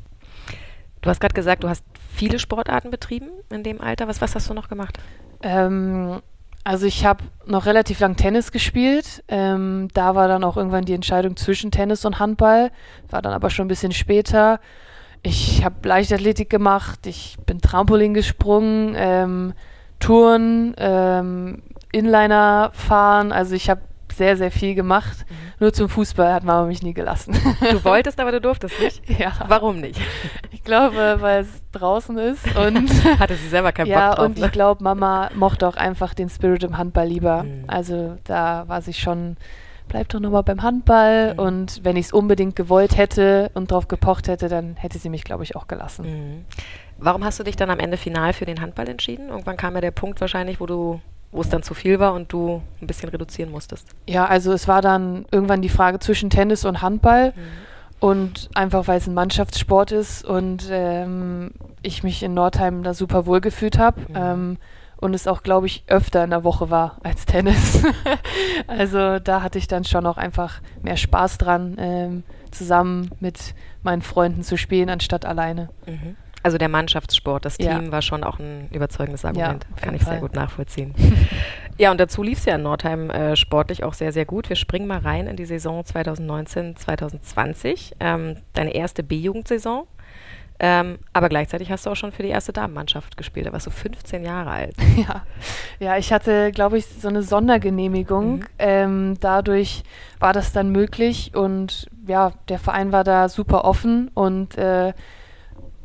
Du hast gerade gesagt, du hast viele Sportarten betrieben in dem Alter. Was, was hast du noch gemacht? Ähm, Also ich habe noch relativ lang Tennis gespielt. Ähm, da war dann auch irgendwann die Entscheidung zwischen Tennis und Handball. War dann aber schon ein bisschen später. Ich habe Leichtathletik gemacht, ich bin Trampolin gesprungen, ähm, Touren, ähm, Inliner fahren. Also ich habe sehr, sehr viel gemacht. Mhm. Nur zum Fußball hat Mama mich nie gelassen. Du wolltest, aber du durftest nicht? Ja. Warum nicht? Ich glaube, weil es draußen ist. Und hatte sie selber keinen ja, Bock drauf. Und ne? Ich glaube, Mama mochte auch einfach den Spirit im Handball lieber. Mhm. Also da war sie schon, bleib doch nochmal beim Handball. Mhm. Und wenn ich es unbedingt gewollt hätte und drauf gepocht hätte, dann hätte sie mich, glaube ich, auch gelassen. Mhm. Warum hast du dich dann am Ende final für den Handball entschieden? Irgendwann kam ja der Punkt wahrscheinlich, wo du wo es dann zu viel war und du ein bisschen reduzieren musstest. Ja, also es war dann irgendwann die Frage zwischen Tennis und Handball. Mhm. Und einfach, weil es ein Mannschaftssport ist und ähm, ich mich in Nordheim da super wohl gefühlt habe. Mhm. Ähm, und es auch, glaube ich, öfter in der Woche war als Tennis. Also da hatte ich dann schon auch einfach mehr Spaß dran, ähm, zusammen mit meinen Freunden zu spielen, anstatt alleine. Mhm. Also der Mannschaftssport, das Team ja. war schon auch ein überzeugendes Argument. Ja, kann ich Fall. sehr gut nachvollziehen. Ja, und dazu lief es ja in Nordheim äh, sportlich auch sehr, sehr gut. Wir springen mal rein in die Saison zwanzig neunzehn zwanzig zwanzig, ähm, deine erste B-Jugendsaison. Ähm, aber gleichzeitig hast du auch schon für die erste Damenmannschaft gespielt. Da warst du fünfzehn Jahre alt. Ja, ja ich hatte, glaube ich, so eine Sondergenehmigung. Mhm. Ähm, dadurch war das dann möglich und ja, der Verein war da super offen und äh,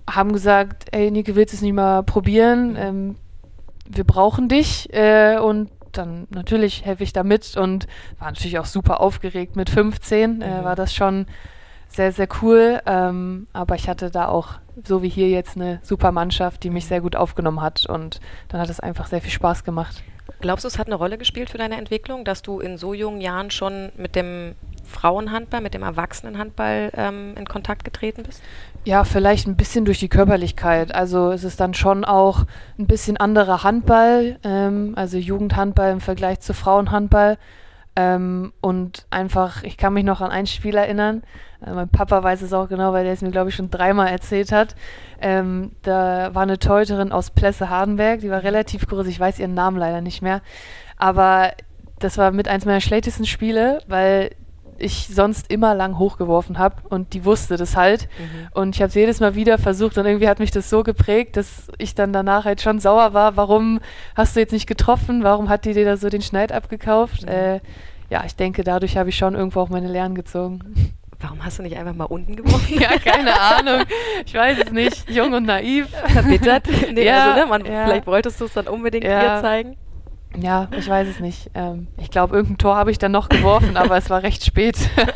haben gesagt, ey Nike, willst du es nicht mal probieren? Ähm, wir brauchen dich äh, und dann natürlich helfe ich da mit und war natürlich auch super aufgeregt mit fünfzehn, äh, mhm. war das schon sehr, sehr cool, ähm, aber ich hatte da auch, so wie hier jetzt, eine super Mannschaft, die mich sehr gut aufgenommen hat und dann hat es einfach sehr viel Spaß gemacht. Glaubst du, es hat eine Rolle gespielt für deine Entwicklung, dass du in so jungen Jahren schon mit dem Frauenhandball, mit dem Erwachsenenhandball ähm, in Kontakt getreten bist? Ja, vielleicht ein bisschen durch die Körperlichkeit. Also es ist dann schon auch ein bisschen anderer Handball, ähm, also Jugendhandball im Vergleich zu Frauenhandball. Ähm, und einfach, ich kann mich noch an ein Spiel erinnern, äh, mein Papa weiß es auch genau, weil der es mir, glaube ich, schon dreimal erzählt hat. Ähm, da war eine Torhüterin aus Plesse-Hardenberg, die war relativ groß, ich weiß ihren Namen leider nicht mehr, aber das war mit eins meiner schlechtesten Spiele, weil ich sonst immer lang hochgeworfen habe und die wusste das halt. Mhm. Und ich habe es jedes Mal wieder versucht und irgendwie hat mich das so geprägt, dass ich dann danach halt schon sauer war, warum hast du jetzt nicht getroffen, warum hat die dir da so den Schneid abgekauft? Mhm. Äh, ja, ich denke, dadurch habe ich schon irgendwo auch meine Lehren gezogen. Warum hast du nicht einfach mal unten geworfen? Ja, keine Ahnung. Ich weiß es nicht. Jung und naiv. Verbittert? Nee, ja, also, ne, man, ja. Vielleicht wolltest du es dann unbedingt ja. ihr zeigen? Ja, ich weiß es nicht. Ähm, ich glaube, irgendein Tor habe ich dann noch geworfen, aber es war recht spät.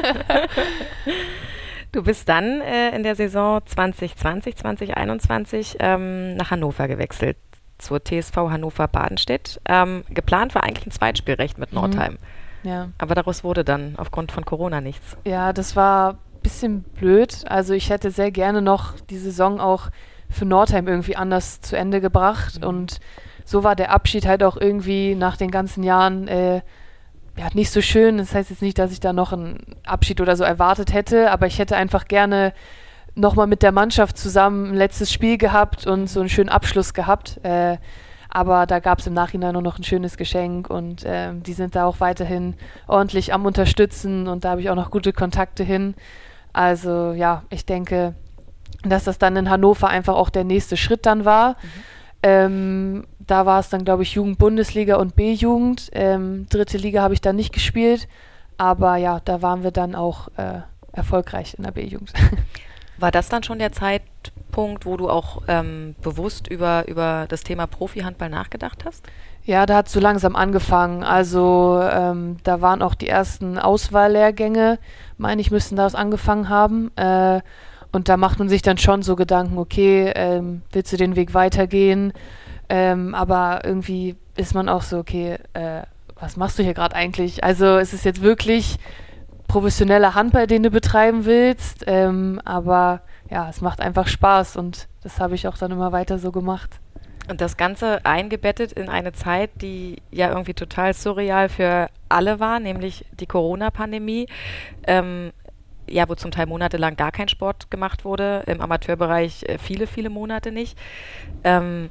Du bist dann äh, in der Saison zwanzig zwanzig, zwanzig einundzwanzig ähm, nach Hannover gewechselt, zur T S V Hannover Badenstedt. Ähm, geplant war eigentlich ein Zweitspielrecht mit Nordheim. Mhm. Ja. Aber daraus wurde dann aufgrund von Corona nichts. Ja, das war ein bisschen blöd. Also ich hätte sehr gerne noch die Saison auch für Nordheim irgendwie anders zu Ende gebracht. Mhm. Und so war der Abschied halt auch irgendwie nach den ganzen Jahren äh, ja, nicht so schön. Das heißt jetzt nicht, dass ich da noch einen Abschied oder so erwartet hätte, aber ich hätte einfach gerne nochmal mit der Mannschaft zusammen ein letztes Spiel gehabt und so einen schönen Abschluss gehabt. Äh, aber da gab es im Nachhinein nur noch ein schönes Geschenk und äh, die sind da auch weiterhin ordentlich am Unterstützen und da habe ich auch noch gute Kontakte hin. Also ja, ich denke, dass das dann in Hannover einfach auch der nächste Schritt dann war. Mhm. Ähm, da war es dann, glaube ich, Jugend-Bundesliga und B-Jugend. Ähm, dritte Liga habe ich dann nicht gespielt, aber ja, da waren wir dann auch äh, erfolgreich in der B-Jugend. War das dann schon der Zeitpunkt, wo du auch ähm, bewusst über, über das Thema Profi-Handball nachgedacht hast? Ja, da hat es so langsam angefangen. Also ähm, da waren auch die ersten Auswahllehrgänge, meine ich, müssten daraus angefangen haben. Äh, und da macht man sich dann schon so Gedanken, okay, ähm, willst du den Weg weitergehen? Ähm, aber irgendwie ist man auch so, okay, äh, was machst du hier gerade eigentlich? Also ist es jetzt wirklich professioneller Handball, den du betreiben willst? Ähm, aber ja, es macht einfach Spaß und das habe ich auch dann immer weiter so gemacht. Und das Ganze eingebettet in eine Zeit, die ja irgendwie total surreal für alle war, nämlich die Corona-Pandemie, ähm, ja, wo zum Teil monatelang gar kein Sport gemacht wurde, im Amateurbereich äh, viele, viele Monate nicht, ähm,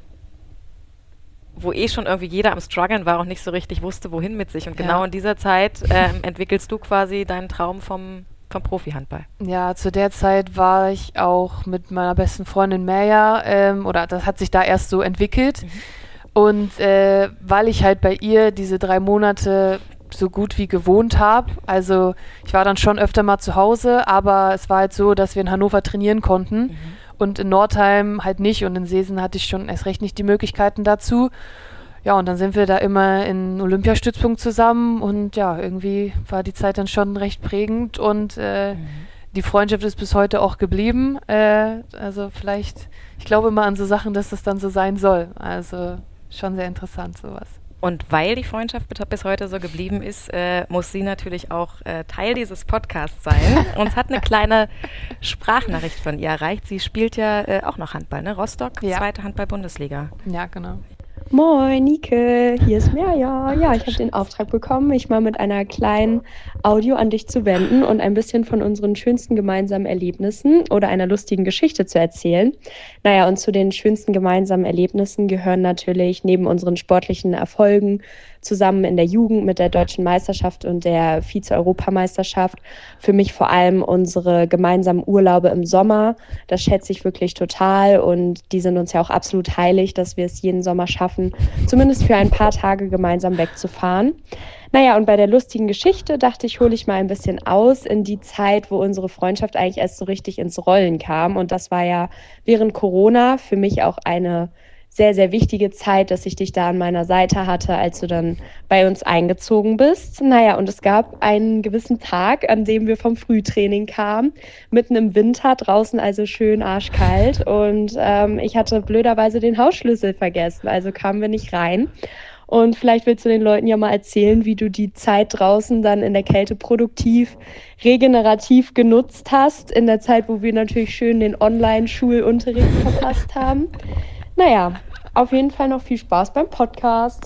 wo eh schon irgendwie jeder am Struggeln war und nicht so richtig wusste, wohin mit sich. Und genau ja. in dieser Zeit ähm, entwickelst du quasi deinen Traum vom vom Profi-Handball. Ja, zu der Zeit war ich auch mit meiner besten Freundin Merja, ähm, oder das hat sich da erst so entwickelt. Mhm. Und äh, weil ich halt bei ihr diese drei Monate so gut wie gewohnt habe, also ich war dann schon öfter mal zu Hause, aber es war halt so, dass wir in Hannover trainieren konnten mhm. und in Nordheim halt nicht und in Seesen hatte ich schon erst recht nicht die Möglichkeiten dazu. Ja, und dann sind wir da immer in Olympiastützpunkt zusammen und ja, irgendwie war die Zeit dann schon recht prägend und äh, mhm. die Freundschaft ist bis heute auch geblieben. Äh, also vielleicht, ich glaube immer an so Sachen, dass das dann so sein soll. Also schon sehr interessant sowas. Und weil die Freundschaft bis heute so geblieben ist, äh, muss sie natürlich auch äh, Teil dieses Podcasts sein. Uns hat eine kleine Sprachnachricht von ihr erreicht. Sie spielt ja äh, auch noch Handball, ne? Rostock, ja. Zweite Handball-Bundesliga. Ja, genau. Moin, Nike, hier ist Merja. Ja, ich habe den Auftrag bekommen, mich mal mit einer kleinen Audio an dich zu wenden und ein bisschen von unseren schönsten gemeinsamen Erlebnissen oder einer lustigen Geschichte zu erzählen. Naja, und zu den schönsten gemeinsamen Erlebnissen gehören natürlich neben unseren sportlichen Erfolgen zusammen in der Jugend mit der Deutschen Meisterschaft und der Vize-Europameisterschaft. Für mich vor allem unsere gemeinsamen Urlaube im Sommer. Das schätze ich wirklich total und die sind uns ja auch absolut heilig, dass wir es jeden Sommer schaffen, zumindest für ein paar Tage gemeinsam wegzufahren. Naja, und bei der lustigen Geschichte dachte ich, hole ich mal ein bisschen aus in die Zeit, wo unsere Freundschaft eigentlich erst so richtig ins Rollen kam. Und das war ja während Corona für mich auch eine sehr, sehr wichtige Zeit, dass ich dich da an meiner Seite hatte, als du dann bei uns eingezogen bist. Naja, und es gab einen gewissen Tag, an dem wir vom Frühtraining kamen, mitten im Winter, draußen also schön arschkalt. Und ähm, ich hatte blöderweise den Hausschlüssel vergessen, also kamen wir nicht rein. Und vielleicht willst du den Leuten ja mal erzählen, wie du die Zeit draußen dann in der Kälte produktiv, regenerativ genutzt hast, in der Zeit, wo wir natürlich schön den Online-Schulunterricht verpasst haben. Naja, auf jeden Fall noch viel Spaß beim Podcast.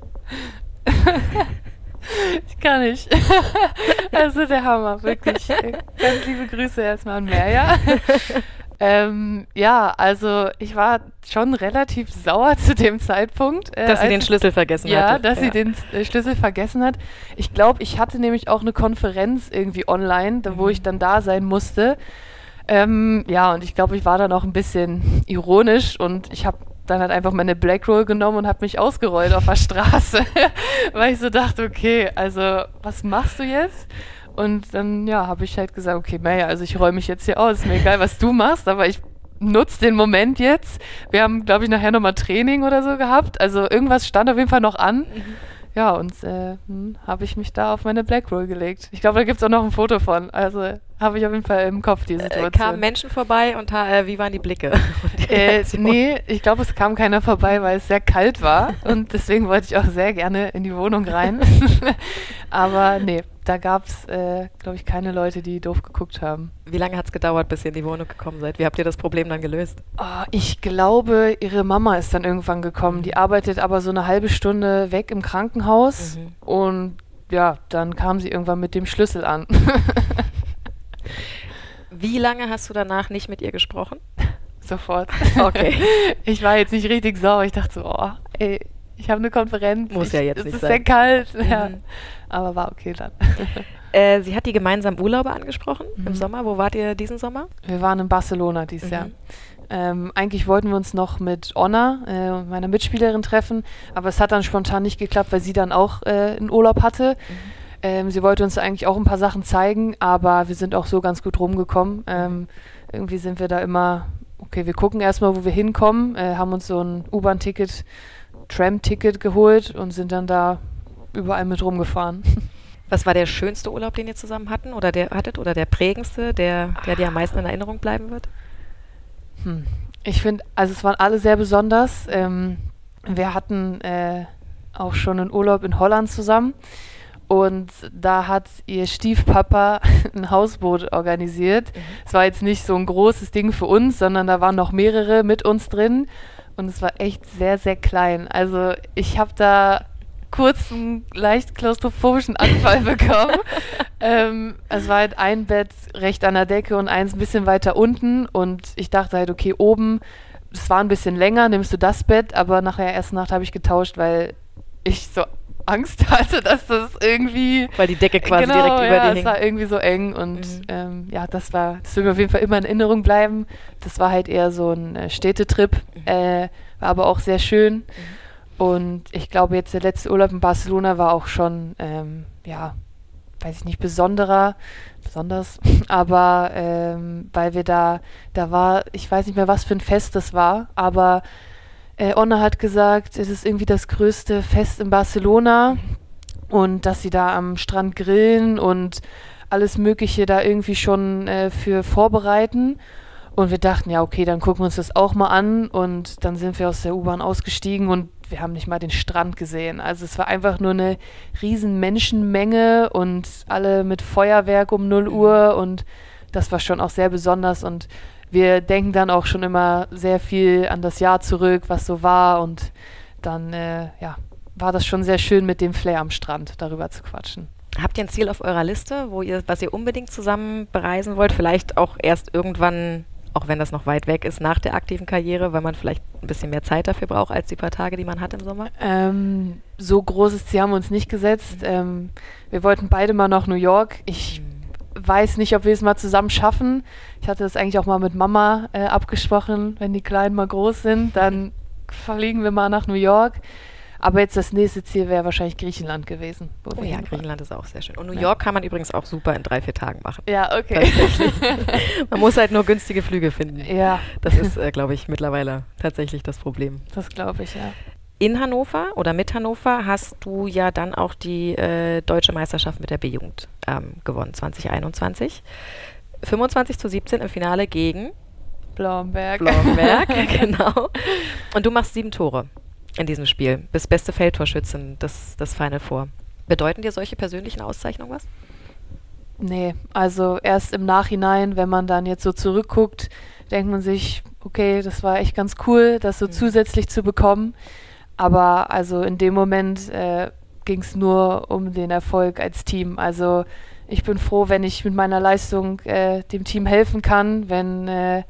Ich kann nicht. Also der Hammer, wirklich. Ganz liebe Grüße erstmal an Merja. Ähm, ja, also ich war schon relativ sauer zu dem Zeitpunkt. Äh, dass sie den Schlüssel vergessen ja, hatte. Dass ja, dass sie den äh, Schlüssel vergessen hat. Ich glaube, ich hatte nämlich auch eine Konferenz irgendwie online, da, wo mhm. ich dann da sein musste. Ähm, ja, und ich glaube, ich war dann auch ein bisschen ironisch und ich habe dann halt einfach meine Black Roll genommen und habe mich ausgerollt auf der Straße, weil ich so dachte, okay, also was machst du jetzt? Und dann, ja, habe ich halt gesagt, okay, naja, also ich räume mich jetzt hier aus, ist mir egal, was du machst, aber ich nutze den Moment jetzt. Wir haben, glaube ich, nachher nochmal Training oder so gehabt, also irgendwas stand auf jeden Fall noch an. Mhm. Ja, und äh, habe ich mich da auf meine Black Roll gelegt. Ich glaube, da gibt es auch noch ein Foto von, also habe ich auf jeden Fall im Kopf die Situation. Äh, kamen Menschen vorbei und äh, wie waren die Blicke? Die äh, nee, ich glaube, es kam keiner vorbei, weil es sehr kalt war und deswegen wollte ich auch sehr gerne in die Wohnung rein. Aber nee, da gab es, äh, glaube ich, keine Leute, die doof geguckt haben. Wie lange hat es gedauert, bis ihr in die Wohnung gekommen seid? Wie habt ihr das Problem dann gelöst? Oh, ich glaube, ihre Mama ist dann irgendwann gekommen. Die arbeitet aber so eine halbe Stunde weg im Krankenhaus mhm. und ja, dann kam sie irgendwann mit dem Schlüssel an. Wie lange hast du danach nicht mit ihr gesprochen? Sofort. Okay. Ich war jetzt nicht richtig sauer. Ich dachte so, oh, ey, ich habe eine Konferenz. Muss ich, ja jetzt es nicht ist sein. sehr kalt. Mhm. Ja. Aber war okay dann. Äh, sie hat die gemeinsamen Urlaube angesprochen mhm. im Sommer. Wo wart ihr diesen Sommer? Wir waren in Barcelona dieses mhm. Jahr. Ähm, eigentlich wollten wir uns noch mit Onna, äh, meiner Mitspielerin, treffen, aber es hat dann spontan nicht geklappt, weil sie dann auch äh, einen Urlaub hatte. Mhm. Ähm, sie wollte uns eigentlich auch ein paar Sachen zeigen, aber wir sind auch so ganz gut rumgekommen. Ähm, irgendwie sind wir da immer, okay, wir gucken erstmal, wo wir hinkommen, äh, haben uns so ein U-Bahn-Ticket, Tram-Ticket geholt und sind dann da überall mit rumgefahren. Was war der schönste Urlaub, den ihr zusammen hatten oder der hattet oder der prägendste, der, der dir am meisten in Erinnerung bleiben wird? Hm. Ich finde, also es waren alle sehr besonders. Ähm, wir hatten äh, auch schon einen Urlaub in Holland zusammen. Und da hat ihr Stiefpapa ein Hausboot organisiert. Mhm. Es war jetzt nicht so ein großes Ding für uns, sondern da waren noch mehrere mit uns drin. Und es war echt sehr, sehr klein. Also ich habe da kurz einen leicht klaustrophobischen Anfall bekommen. ähm, es war halt ein Bett recht an der Decke und eins ein bisschen weiter unten. Und ich dachte halt, okay, oben, es war ein bisschen länger, nimmst du das Bett. Aber nach der ersten Nacht habe ich getauscht, weil ich so Angst hatte, dass das irgendwie... Weil die Decke quasi genau, direkt über ja, dir hing. hing. Es war irgendwie so eng und mhm. ähm, ja, das war, das will mir auf jeden Fall immer in Erinnerung bleiben. Das war halt eher so ein äh, Städtetrip, mhm. äh, war aber auch sehr schön. Mhm. Und ich glaube jetzt der letzte Urlaub in Barcelona war auch schon, ähm, ja, weiß ich nicht, besonderer, besonders, aber ähm, weil wir da, da war, ich weiß nicht mehr, was für ein Fest das war, aber Äh, Onna hat gesagt, es ist irgendwie das größte Fest in Barcelona und dass sie da am Strand grillen und alles Mögliche da irgendwie schon äh, für vorbereiten. Und wir dachten, ja okay, dann gucken wir uns das auch mal an und dann sind wir aus der U-Bahn ausgestiegen und wir haben nicht mal den Strand gesehen. Also es war einfach nur eine riesen Menschenmenge und alle mit Feuerwerk um null Uhr und das war schon auch sehr besonders und wir denken dann auch schon immer sehr viel an das Jahr zurück, was so war und dann äh, ja, war das schon sehr schön mit dem Flair am Strand, darüber zu quatschen. Habt ihr ein Ziel auf eurer Liste, wo ihr, was ihr unbedingt zusammen bereisen wollt? Vielleicht auch erst irgendwann auch wenn das noch weit weg ist nach der aktiven Karriere, weil man vielleicht ein bisschen mehr Zeit dafür braucht als die paar Tage, die man hat im Sommer? Ähm, so großes Ziel haben wir uns nicht gesetzt. Mhm. Ähm, wir wollten beide mal nach New York. Ich mhm. weiß nicht, ob wir es mal zusammen schaffen. Ich hatte das eigentlich auch mal mit Mama äh, abgesprochen. Wenn die Kleinen mal groß sind, dann fliegen wir mal nach New York. Aber jetzt das nächste Ziel wäre wahrscheinlich Griechenland gewesen. Oh ja, Griechenland ist auch sehr schön. Und New York ja. kann man übrigens auch super in drei, vier Tagen machen. Ja, okay. Tatsächlich. Man muss halt nur günstige Flüge finden. Ja. Das ist, äh, glaube ich, mittlerweile tatsächlich das Problem. Das glaube ich, ja. In Hannover oder mit Hannover hast du ja dann auch die äh, deutsche Meisterschaft mit der B-Jugend ähm, gewonnen, zwanzig einundzwanzig. fünfundzwanzig zu siebzehn im Finale gegen Blomberg. Blomberg, genau. Und du machst sieben Tore in diesem Spiel. Bist beste Feldtorschützin des, des Final Four. Bedeuten dir solche persönlichen Auszeichnungen was? Nee, also erst im Nachhinein, wenn man dann jetzt so zurückguckt, denkt man sich, okay, das war echt ganz cool, das so mhm. zusätzlich zu bekommen. Aber also in dem Moment äh, ging es nur um den Erfolg als Team. Also ich bin froh, wenn ich mit meiner Leistung äh, dem Team helfen kann, wenn äh,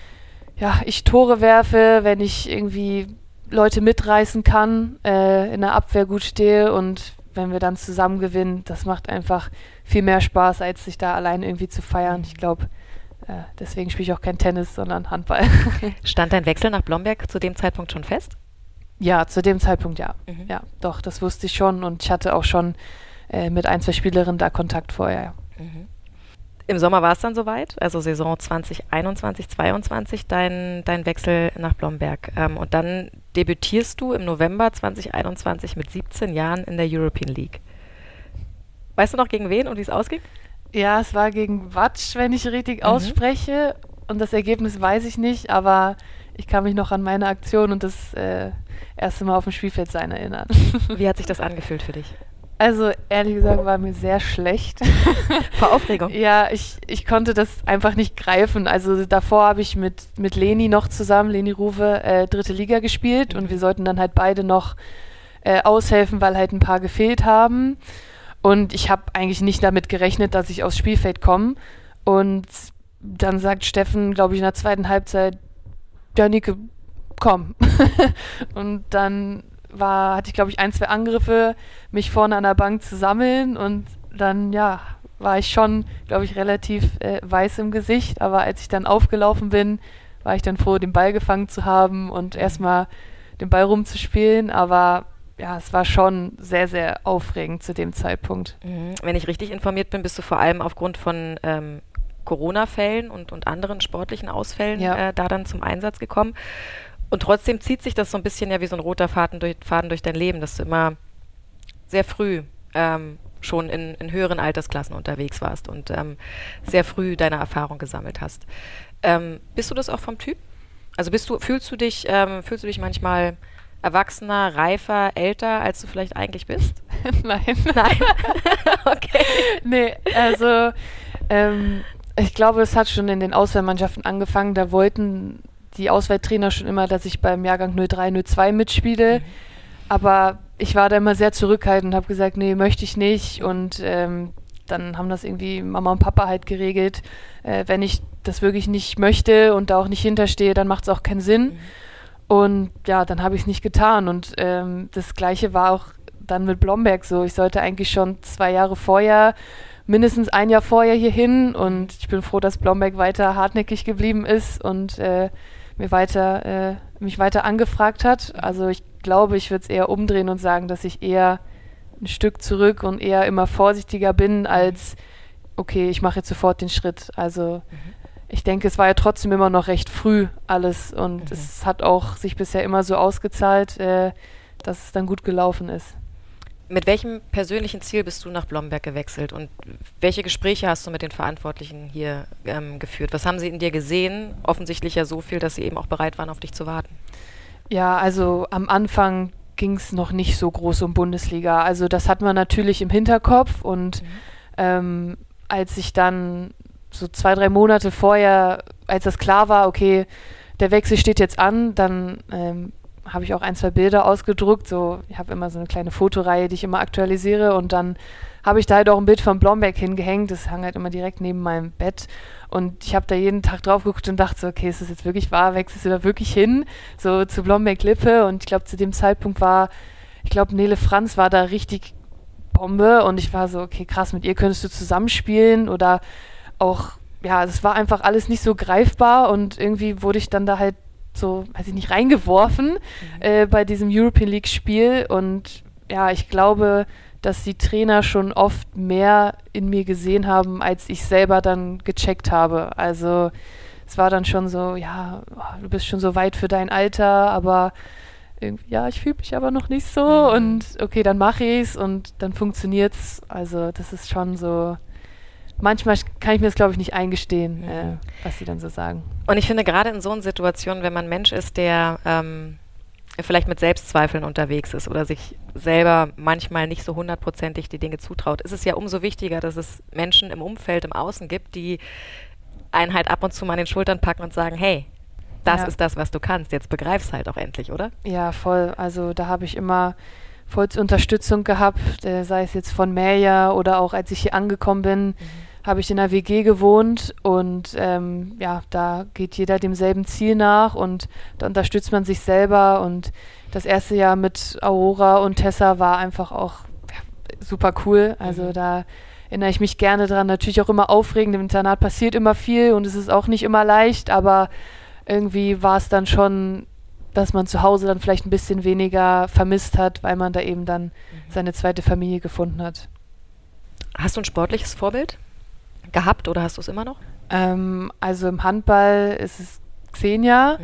ja, ich Tore werfe, wenn ich irgendwie Leute mitreißen kann, äh, in der Abwehr gut stehe und wenn wir dann zusammen gewinnen, das macht einfach viel mehr Spaß, als sich da allein irgendwie zu feiern. Ich glaube, äh, deswegen spiele ich auch kein Tennis, sondern Handball. Stand dein Wechsel nach Blomberg zu dem Zeitpunkt schon fest? Ja, zu dem Zeitpunkt ja. Mhm. Ja, doch, das wusste ich schon und ich hatte auch schon äh, mit ein, zwei Spielerinnen da Kontakt vorher. Ja. Mhm. Im Sommer war es dann soweit, also Saison zwanzig einundzwanzig zweiundzwanzig, dein, dein Wechsel nach Blomberg. Ähm, und dann debütierst du im November zwanzig einundzwanzig mit siebzehn Jahren in der European League. Weißt du noch, gegen wen und wie es ausging? Ja, es war gegen Watsch, wenn ich richtig mhm. ausspreche. Und das Ergebnis weiß ich nicht, aber ich kann mich noch an meine Aktion und das äh, erste Mal auf dem Spielfeld sein erinnern. Wie hat sich das angefühlt für dich? Also ehrlich gesagt war mir sehr schlecht. Vor Aufregung? Ja, ich, ich konnte das einfach nicht greifen. Also davor habe ich mit, mit Leni noch zusammen, Leni Ruwe, äh, dritte Liga gespielt mhm. und wir sollten dann halt beide noch äh, aushelfen, weil halt ein paar gefehlt haben. Und ich habe eigentlich nicht damit gerechnet, dass ich aufs Spielfeld komme. Und dann sagt Steffen, glaube ich, in der zweiten Halbzeit, ja, Nike, komm. Und dann war, hatte ich, glaube ich, ein, zwei Angriffe, mich vorne an der Bank zu sammeln und dann, ja, war ich schon, glaube ich, relativ äh, weiß im Gesicht, aber als ich dann aufgelaufen bin, war ich dann froh, den Ball gefangen zu haben und erstmal den Ball rumzuspielen, aber ja, es war schon sehr, sehr aufregend zu dem Zeitpunkt. Mhm. Wenn ich richtig informiert bin, bist du vor allem aufgrund von ähm, Corona-Fällen und, und anderen sportlichen Ausfällen ja. äh, da dann zum Einsatz gekommen. Und trotzdem zieht sich das so ein bisschen ja wie so ein roter Faden durch, Faden durch dein Leben, dass du immer sehr früh ähm, schon in, in höheren Altersklassen unterwegs warst und ähm, sehr früh deine Erfahrung gesammelt hast. Ähm, bist du das auch vom Typ? Also bist du, fühlst du dich, ähm, fühlst du dich manchmal erwachsener, reifer, älter, als du vielleicht eigentlich bist? Nein. Nein? Okay. Nee, also ähm, ich glaube, es hat schon in den Auswahlmannschaften angefangen, da wollten die Auswahltrainer schon immer, dass ich beim Jahrgang null drei, null zwei mitspiele. Mhm. Aber ich war da immer sehr zurückhaltend und habe gesagt, nee, möchte ich nicht. Und ähm, dann haben das irgendwie Mama und Papa halt geregelt. Äh, wenn ich das wirklich nicht möchte und da auch nicht hinterstehe, dann macht es auch keinen Sinn. Mhm. Und ja, dann habe ich es nicht getan. Und ähm, das Gleiche war auch dann mit Blomberg so. Ich sollte eigentlich schon zwei Jahre vorher, mindestens ein Jahr vorher hier hin. Und ich bin froh, dass Blomberg weiter hartnäckig geblieben ist und äh, mir weiter, äh, mich weiter angefragt hat. Also ich glaube, ich würde es eher umdrehen und sagen, dass ich eher ein Stück zurück und eher immer vorsichtiger bin, als okay, ich mache jetzt sofort den Schritt. Also mhm. ich denke, es war ja trotzdem immer noch recht früh alles und mhm. es hat auch sich bisher immer so ausgezahlt, äh, dass es dann gut gelaufen ist. Mit welchem persönlichen Ziel bist du nach Blomberg gewechselt und welche Gespräche hast du mit den Verantwortlichen hier ähm, geführt? Was haben sie in dir gesehen? Offensichtlich ja so viel, dass sie eben auch bereit waren, auf dich zu warten. Ja, also am Anfang ging es noch nicht so groß um Bundesliga. Also das hat man natürlich im Hinterkopf und mhm. ähm, als ich dann so zwei, drei Monate vorher, als das klar war, okay, der Wechsel steht jetzt an, dann ähm, habe ich auch ein, zwei Bilder ausgedruckt. So, ich habe immer so eine kleine Fotoreihe, die ich immer aktualisiere und dann habe ich da halt auch ein Bild von Blomberg hingehängt. Das hang halt immer direkt neben meinem Bett. Und ich habe da jeden Tag drauf geguckt und dachte so, okay, ist das jetzt wirklich wahr? Wechselst du da wirklich hin? So zu Blomberg-Lippe. Und ich glaube, zu dem Zeitpunkt war, ich glaube, Nele Franz war da richtig Bombe. Und ich war so, okay, krass, mit ihr könntest du zusammenspielen. Oder auch, ja, das war einfach alles nicht so greifbar. Und irgendwie wurde ich dann da halt so, weiß ich nicht, reingeworfen mhm. äh, bei diesem European League-Spiel. Und ja, ich glaube, dass die Trainer schon oft mehr in mir gesehen haben, als ich selber dann gecheckt habe. Also es war dann schon so, ja, du bist schon so weit für dein Alter, aber irgendwie, ja, ich fühle mich aber noch nicht so mhm. und okay, dann mache ich's und dann funktioniert's. Also das ist schon so, manchmal kann ich mir das, glaube ich, nicht eingestehen, mhm. äh, was sie dann so sagen. Und ich finde gerade in so einer Situation, wenn man ein Mensch ist, der ähm, vielleicht mit Selbstzweifeln unterwegs ist oder sich selber manchmal nicht so hundertprozentig die Dinge zutraut, ist es ja umso wichtiger, dass es Menschen im Umfeld, im Außen gibt, die einen halt ab und zu mal an den Schultern packen und sagen, hey, das ja. ist das, was du kannst, jetzt begreif's halt auch endlich, oder? Ja, voll. Also da habe ich immer voll Unterstützung gehabt, äh, sei es jetzt von Merja oder auch als ich hier angekommen bin, mhm. habe ich in einer W G gewohnt und ähm, ja, da geht jeder demselben Ziel nach und da unterstützt man sich selber und das erste Jahr mit Aurora und Tessa war einfach auch ja, super cool, also mhm. da erinnere ich mich gerne dran, natürlich auch immer aufregend, im Internat passiert immer viel und es ist auch nicht immer leicht, aber irgendwie war es dann schon, dass man zu Hause dann vielleicht ein bisschen weniger vermisst hat, weil man da eben dann mhm. seine zweite Familie gefunden hat. Hast du ein sportliches Vorbild gehabt oder hast du es immer noch? Ähm, also im Handball ist es Xenia. Mhm.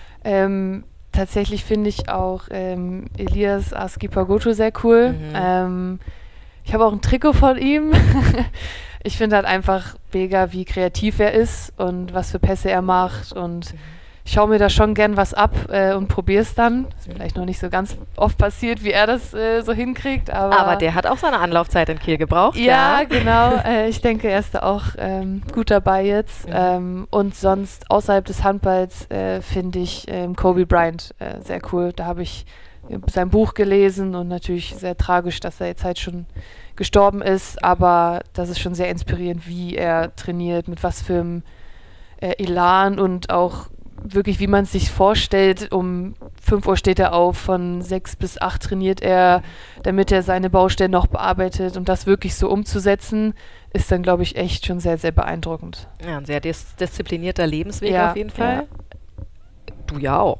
Ähm, tatsächlich finde ich auch ähm, Elias Askipagoto sehr cool. Mhm. Ähm, ich habe auch ein Trikot von ihm. Ich finde halt einfach mega, wie kreativ er ist und was für Pässe er macht und mhm. ich schaue mir da schon gern was ab äh, und probiere es dann. Das ist vielleicht noch nicht so ganz oft passiert, wie er das äh, so hinkriegt. Aber, aber der hat auch seine Anlaufzeit in Kiel gebraucht. Ja, ja. genau. Äh, ich denke, er ist da auch ähm, gut dabei jetzt. Mhm. Ähm, und sonst außerhalb des Handballs äh, finde ich ähm, Kobe Bryant äh, sehr cool. Da habe ich sein Buch gelesen und natürlich sehr tragisch, dass er jetzt halt schon gestorben ist. Aber das ist schon sehr inspirierend, wie er trainiert, mit was für einem äh, Elan und auch wirklich, wie man es sich vorstellt, um fünf Uhr steht er auf, von sechs bis acht trainiert er, damit er seine Baustellen noch bearbeitet und das wirklich so umzusetzen, ist dann, glaube ich, echt schon sehr, sehr beeindruckend. Ja, ein sehr dis- disziplinierter Lebensweg ja, auf jeden Fall. Ja. Du ja auch.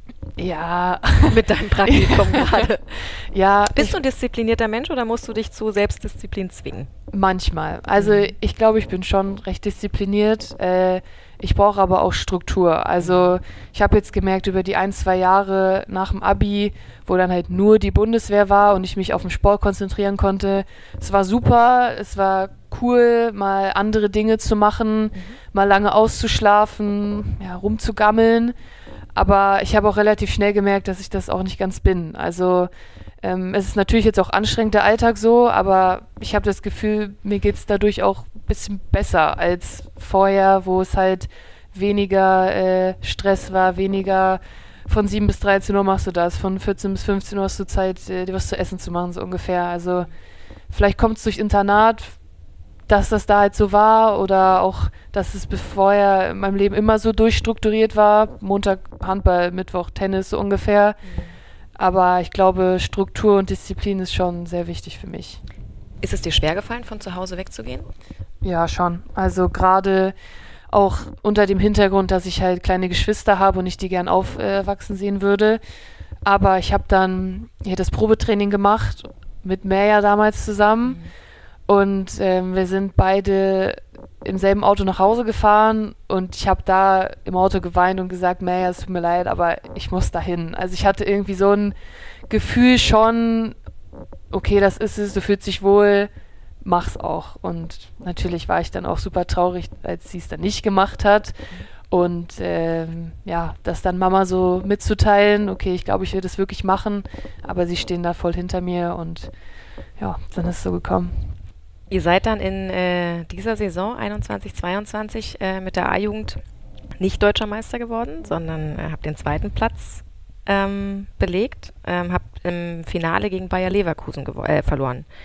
Ja. Mit deinem Praktikum gerade. Ja. Bist du ein disziplinierter Mensch oder musst du dich zu Selbstdisziplin zwingen? Manchmal. Also mhm. ich glaube, ich bin schon recht diszipliniert. Äh, ich brauche aber auch Struktur. Also ich habe jetzt gemerkt, über die ein, zwei Jahre nach dem Abi, wo dann halt nur die Bundeswehr war und ich mich auf den Sport konzentrieren konnte, es war super, es war cool, mal andere Dinge zu machen, mhm. mal lange auszuschlafen, ja, rumzugammeln. Aber ich habe auch relativ schnell gemerkt, dass ich das auch nicht ganz bin. Also ähm, es ist natürlich jetzt auch anstrengend, der Alltag so, aber ich habe das Gefühl, mir geht es dadurch auch ein bisschen besser als vorher, wo es halt weniger äh, Stress war, weniger von sieben bis dreizehn Uhr machst du das, von vierzehn bis fünfzehn Uhr hast du Zeit, äh, dir was zu essen zu machen, so ungefähr. Also vielleicht kommt es durch Internat, dass das da halt so war oder auch, dass es vorher in meinem Leben immer so durchstrukturiert war. Montag Handball, Mittwoch Tennis, so ungefähr. Mhm. Aber ich glaube, Struktur und Disziplin ist schon sehr wichtig für mich. Ist es dir schwer gefallen, von zu Hause wegzugehen? Ja, schon. Also gerade auch unter dem Hintergrund, dass ich halt kleine Geschwister habe und ich die gern aufwachsen sehen würde. Aber ich habe dann hier das Probetraining gemacht, mit Merja damals zusammen. Mhm. Und ähm, wir sind beide im selben Auto nach Hause gefahren und ich habe da im Auto geweint und gesagt, Merja, es tut mir leid, aber ich muss dahin. Also ich hatte irgendwie so ein Gefühl schon, okay, das ist es, du fühlst dich wohl, mach's auch. Und natürlich war ich dann auch super traurig, als sie es dann nicht gemacht hat. Und ähm, ja, das dann Mama so mitzuteilen, okay, ich glaube, ich will das wirklich machen, aber sie stehen da voll hinter mir und ja, dann ist es so gekommen. Ihr seid dann in äh, dieser Saison einundzwanzig zweiundzwanzig äh, mit der A-Jugend nicht Deutscher Meister geworden, sondern äh, habt den zweiten Platz ähm, belegt, ähm, habt im Finale gegen Bayer Leverkusen gewo- äh, verloren.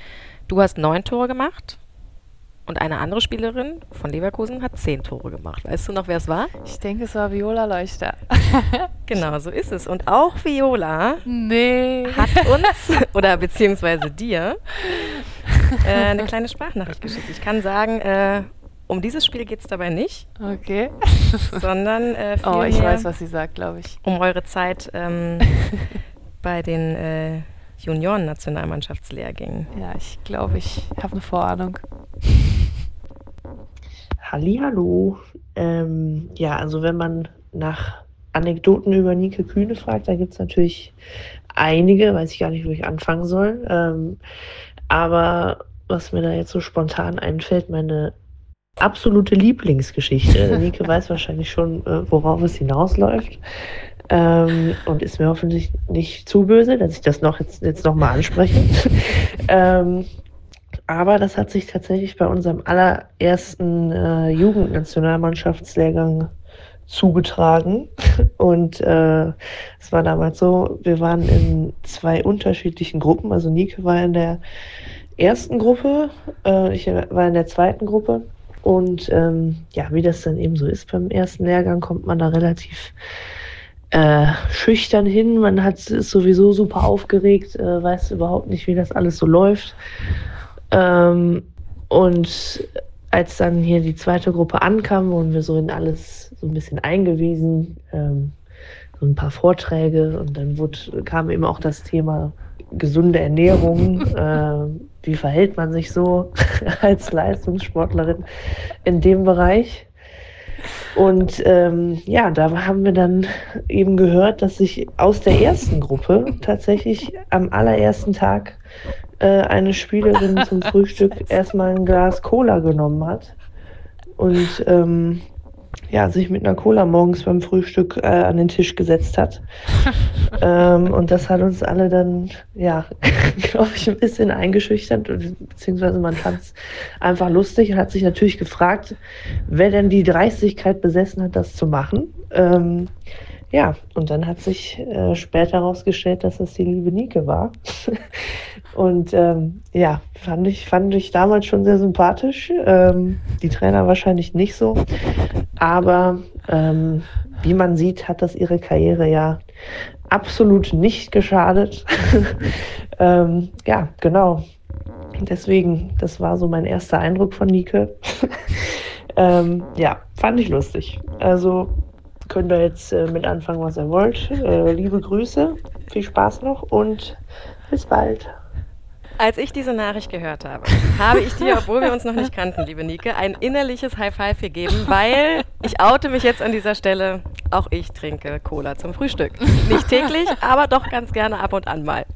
Du hast neun Tore gemacht und eine andere Spielerin von Leverkusen hat zehn Tore gemacht. Weißt du noch, wer es war? Ich denke, es war Viola Leuchter. Genau, so ist es. Und auch Viola nee. hat uns, oder beziehungsweise dir, äh, eine kleine Sprachnachricht geschickt. Ich kann sagen, äh, um dieses Spiel geht es dabei nicht. Okay. Sondern äh, oh, ich weiß, was sie sagt, glaube ich. Um eure Zeit ähm, bei den äh, Junioren-Nationalmannschaftslehrgängen. Ja, ich glaube, ich habe eine Vorahnung. Hallihallo. Ähm, ja, also wenn man nach Anekdoten über Nike Kühne fragt, da gibt es natürlich einige, weiß ich gar nicht, wo ich anfangen soll. Ähm, aber was mir da jetzt so spontan einfällt, meine absolute Lieblingsgeschichte. Nike weiß wahrscheinlich schon, äh, worauf es hinausläuft. Ähm, und ist mir hoffentlich nicht zu böse, dass ich das noch jetzt, jetzt noch mal anspreche. ähm, aber das hat sich tatsächlich bei unserem allerersten äh, Jugendnationalmannschaftslehrgang zugetragen. Und äh, es war damals so, wir waren in zwei unterschiedlichen Gruppen. Also Nike war in der ersten Gruppe, äh, ich war in der zweiten Gruppe. Und ähm, ja, wie das dann eben so ist beim ersten Lehrgang, kommt man da relativ äh, schüchtern hin. Man hat, ist sowieso super aufgeregt, äh, weiß überhaupt nicht, wie das alles so läuft. Ähm, und als dann hier die zweite Gruppe ankam, wurden wir so in alles so ein bisschen eingewiesen, ähm, so ein paar Vorträge. Und dann wurde, kam eben auch das Thema gesunde Ernährung, äh, wie verhält man sich so als Leistungssportlerin in dem Bereich. Und ähm, ja, da haben wir dann eben gehört, dass sich aus der ersten Gruppe tatsächlich am allerersten Tag äh, eine Spielerin zum Frühstück erstmal ein Glas Cola genommen hat und ähm, ja, sich mit einer Cola morgens beim Frühstück äh, an den Tisch gesetzt hat. ähm, und das hat uns alle dann, ja, glaube ich, ein bisschen eingeschüchtert, beziehungsweise man fand es einfach lustig und hat sich natürlich gefragt, wer denn die Dreistigkeit besessen hat, das zu machen. Ähm, ja, und dann hat sich äh, später herausgestellt, dass das die liebe Nike war. Und ähm, ja, fand ich, fand ich damals schon sehr sympathisch. Ähm, die Trainer wahrscheinlich nicht so. Aber ähm, wie man sieht, hat das ihre Karriere ja absolut nicht geschadet. ähm, ja, genau. Deswegen, das war so mein erster Eindruck von Nike. ähm, ja, fand ich lustig. Also könnt ihr jetzt äh, mit anfangen, was ihr wollt. Äh, liebe Grüße, viel Spaß noch und bis bald. Als ich diese Nachricht gehört habe, habe ich dir, obwohl wir uns noch nicht kannten, liebe Nike, ein innerliches High Five gegeben, weil ich oute mich jetzt an dieser Stelle, auch ich trinke Cola zum Frühstück. Nicht täglich, aber doch ganz gerne ab und an mal.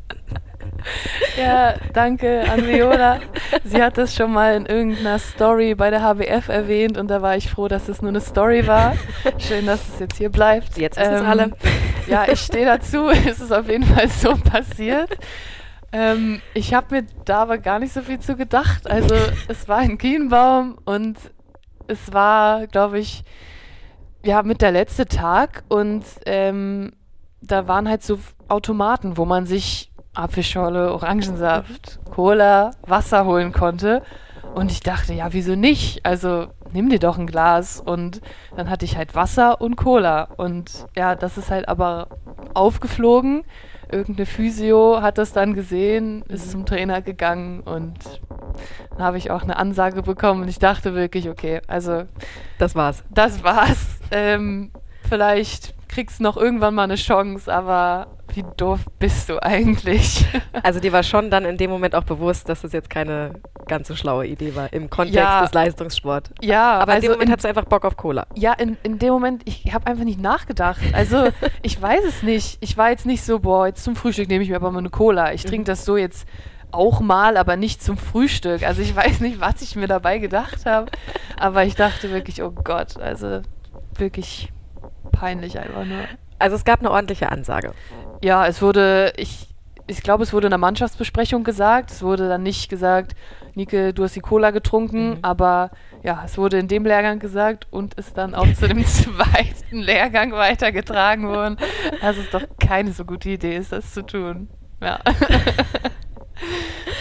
Ja, danke an Viola. Sie hat das schon mal in irgendeiner Story bei der H B F erwähnt und da war ich froh, dass es nur eine Story war. Schön, dass es jetzt hier bleibt. Jetzt wissen es ähm, alle. Ja, ich stehe dazu. Es ist auf jeden Fall so passiert. Ähm, ich habe mir da aber gar nicht so viel zu gedacht. Also es war in Kienbaum und es war, glaube ich, ja, mit der letzte Tag und ähm, da waren halt so Automaten, wo man sich Apfelschorle, Orangensaft, Cola, Wasser holen konnte. Und ich dachte, ja, wieso nicht? Also nimm dir doch ein Glas. Und dann hatte ich halt Wasser und Cola. Und ja, das ist halt aber aufgeflogen. Irgendeine Physio hat das dann gesehen, ist zum Trainer gegangen und dann habe ich auch eine Ansage bekommen. Und ich dachte wirklich, okay, also das war's. Das war's. Ähm, vielleicht kriegst du noch irgendwann mal eine Chance, aber wie doof bist du eigentlich? Also dir war schon dann in dem Moment auch bewusst, dass das jetzt keine ganz so schlaue Idee war im Kontext ja, des Leistungssports. Ja, aber also in dem Moment in, hattest du einfach Bock auf Cola. Ja, in, in dem Moment, ich habe einfach nicht nachgedacht. Also ich weiß es nicht. Ich war jetzt nicht so, boah, jetzt zum Frühstück nehme ich mir aber mal eine Cola. Ich trinke das so jetzt auch mal, aber nicht zum Frühstück. Also ich weiß nicht, was ich mir dabei gedacht habe. Aber ich dachte wirklich, oh Gott, also wirklich peinlich einfach nur. Also es gab eine ordentliche Ansage. Ja, es wurde, ich, ich glaube, es wurde in der Mannschaftsbesprechung gesagt. Es wurde dann nicht gesagt, Nike, du hast die Cola getrunken, mhm. aber ja, es wurde in dem Lehrgang gesagt und ist dann auch zu dem zweiten Lehrgang weitergetragen worden, dass es doch keine so gute Idee ist, das zu tun. Ja.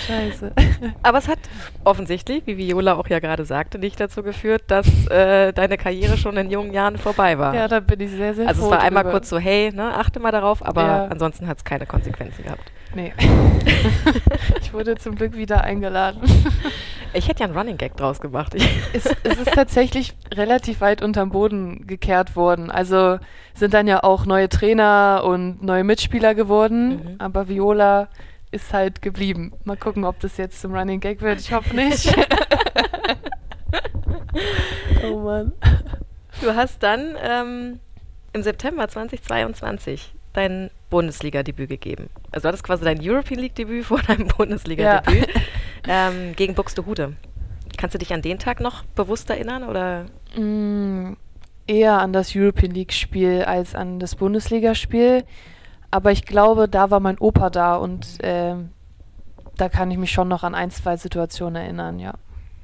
Scheiße. Aber es hat offensichtlich, wie Viola auch ja gerade sagte, nicht dazu geführt, dass äh, deine Karriere schon in jungen Jahren vorbei war. Ja, da bin ich sehr, sehr Also froh es war einmal drüber. kurz so, hey, ne, achte mal darauf, aber Ja. ansonsten hat es keine Konsequenzen gehabt. Nee. Ich wurde zum Glück wieder eingeladen. Ich hätte ja einen Running Gag draus gemacht. Ich Es, es ist tatsächlich relativ weit unterm Boden gekehrt worden. Also sind dann ja auch neue Trainer und neue Mitspieler geworden, Mhm. aber Viola ist halt geblieben. Mal gucken, ob das jetzt zum Running Gag wird. Ich hoffe nicht. Oh Mann. Du hast dann ähm, im September zweitausendzweiundzwanzig dein Bundesliga-Debüt gegeben. Also du hattest quasi dein European League-Debüt vor deinem Bundesliga-Debüt ähm, gegen Buxtehude. Kannst du dich an den Tag noch bewusst erinnern? Oder? Mm, eher an das European League-Spiel als an das Bundesligaspiel. Aber ich glaube, da war mein Opa da und ähm, da kann ich mich schon noch an ein, zwei Situationen erinnern, ja.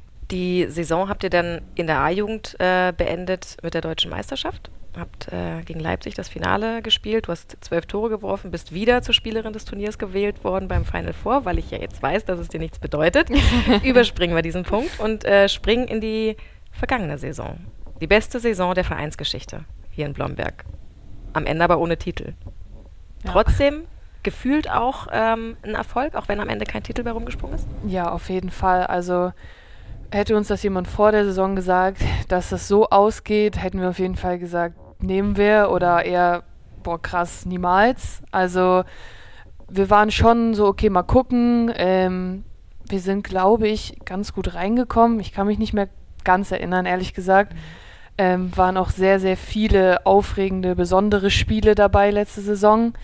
Die Saison habt ihr dann in der A-Jugend äh, beendet mit der Deutschen Meisterschaft. Habt äh, gegen Leipzig das Finale gespielt. Du hast zwölf Tore geworfen, bist wieder zur Spielerin des Turniers gewählt worden beim Final Four, weil ich ja jetzt weiß, dass es dir nichts bedeutet. Überspringen wir diesen Punkt und äh, springen in die vergangene Saison. Die beste Saison der Vereinsgeschichte hier in Blomberg. Am Ende aber ohne Titel. Ja. Trotzdem gefühlt auch ähm, ein Erfolg, auch wenn am Ende kein Titel mehr rumgesprungen ist? Ja, auf jeden Fall. Also hätte uns das jemand vor der Saison gesagt, dass das so ausgeht, hätten wir auf jeden Fall gesagt, nehmen wir oder eher, boah krass, niemals. Also wir waren schon so, okay, mal gucken. Ähm, wir sind, glaube ich, ganz gut reingekommen. Ich kann mich nicht mehr ganz erinnern, ehrlich gesagt. Ähm, waren auch sehr, sehr viele aufregende, besondere Spiele dabei letzte Saison.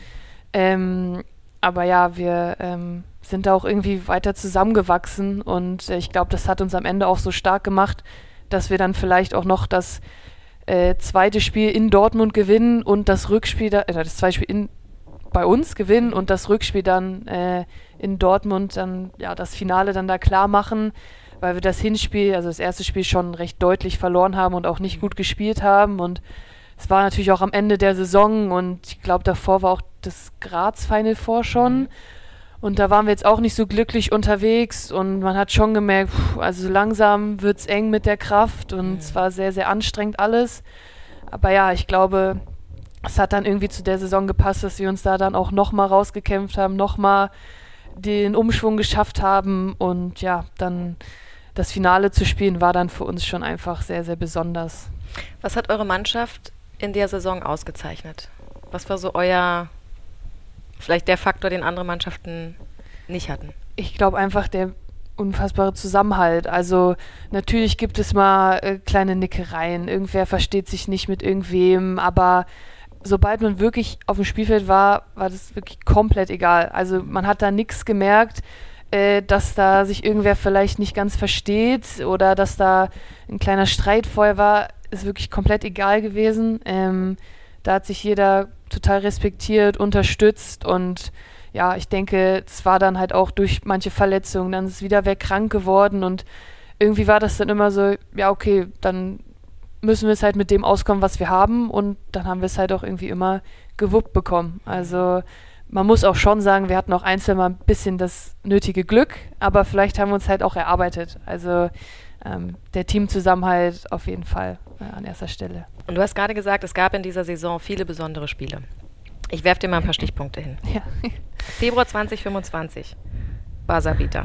Ähm, aber ja, wir ähm, sind da auch irgendwie weiter zusammengewachsen und äh, ich glaube, das hat uns am Ende auch so stark gemacht, dass wir dann vielleicht auch noch das äh, zweite Spiel in Dortmund gewinnen und das Rückspiel, da, äh, das zweite Spiel in, bei uns gewinnen und das Rückspiel dann äh, in Dortmund dann, ja, das Finale dann da klar machen, weil wir das Hinspiel, also das erste Spiel schon recht deutlich verloren haben und auch nicht gut gespielt haben und es war natürlich auch am Ende der Saison und ich glaube, davor war auch das Graz Final Four schon. Und da waren wir jetzt auch nicht so glücklich unterwegs und man hat schon gemerkt, pff, also so langsam wird es eng mit der Kraft und Ja. es war sehr, sehr anstrengend alles. Aber ja, ich glaube, es hat dann irgendwie zu der Saison gepasst, dass wir uns da dann auch nochmal rausgekämpft haben, nochmal den Umschwung geschafft haben und ja, dann das Finale zu spielen war dann für uns schon einfach sehr, sehr besonders. Was hat eure Mannschaft in der Saison ausgezeichnet? Was war so euer, vielleicht der Faktor, den andere Mannschaften nicht hatten? Ich glaube einfach der unfassbare Zusammenhalt. Also natürlich gibt es mal äh, kleine Nickereien. Irgendwer versteht sich nicht mit irgendwem, aber sobald man wirklich auf dem Spielfeld war, war das wirklich komplett egal. Also man hat da nichts gemerkt, äh, dass da sich irgendwer vielleicht nicht ganz versteht oder dass da ein kleiner Streit vorher war, ist wirklich komplett egal gewesen. Ähm, da hat sich jeder total respektiert, unterstützt und ja, ich denke, es war dann halt auch durch manche Verletzungen, dann ist wieder wer krank geworden und irgendwie war das dann immer so, ja okay, dann müssen wir es halt mit dem auskommen, was wir haben und dann haben wir es halt auch irgendwie immer gewuppt bekommen. Also man muss auch schon sagen, wir hatten auch einzeln mal ein bisschen das nötige Glück, aber vielleicht haben wir uns halt auch erarbeitet. Also ähm, der Teamzusammenhalt auf jeden Fall äh, an erster Stelle. Und du hast gerade gesagt, es gab in dieser Saison viele besondere Spiele. Ich werfe dir mal ein paar Stichpunkte hin. Ja. Februar zwanzig fünfundzwanzig, Buzzerbeater.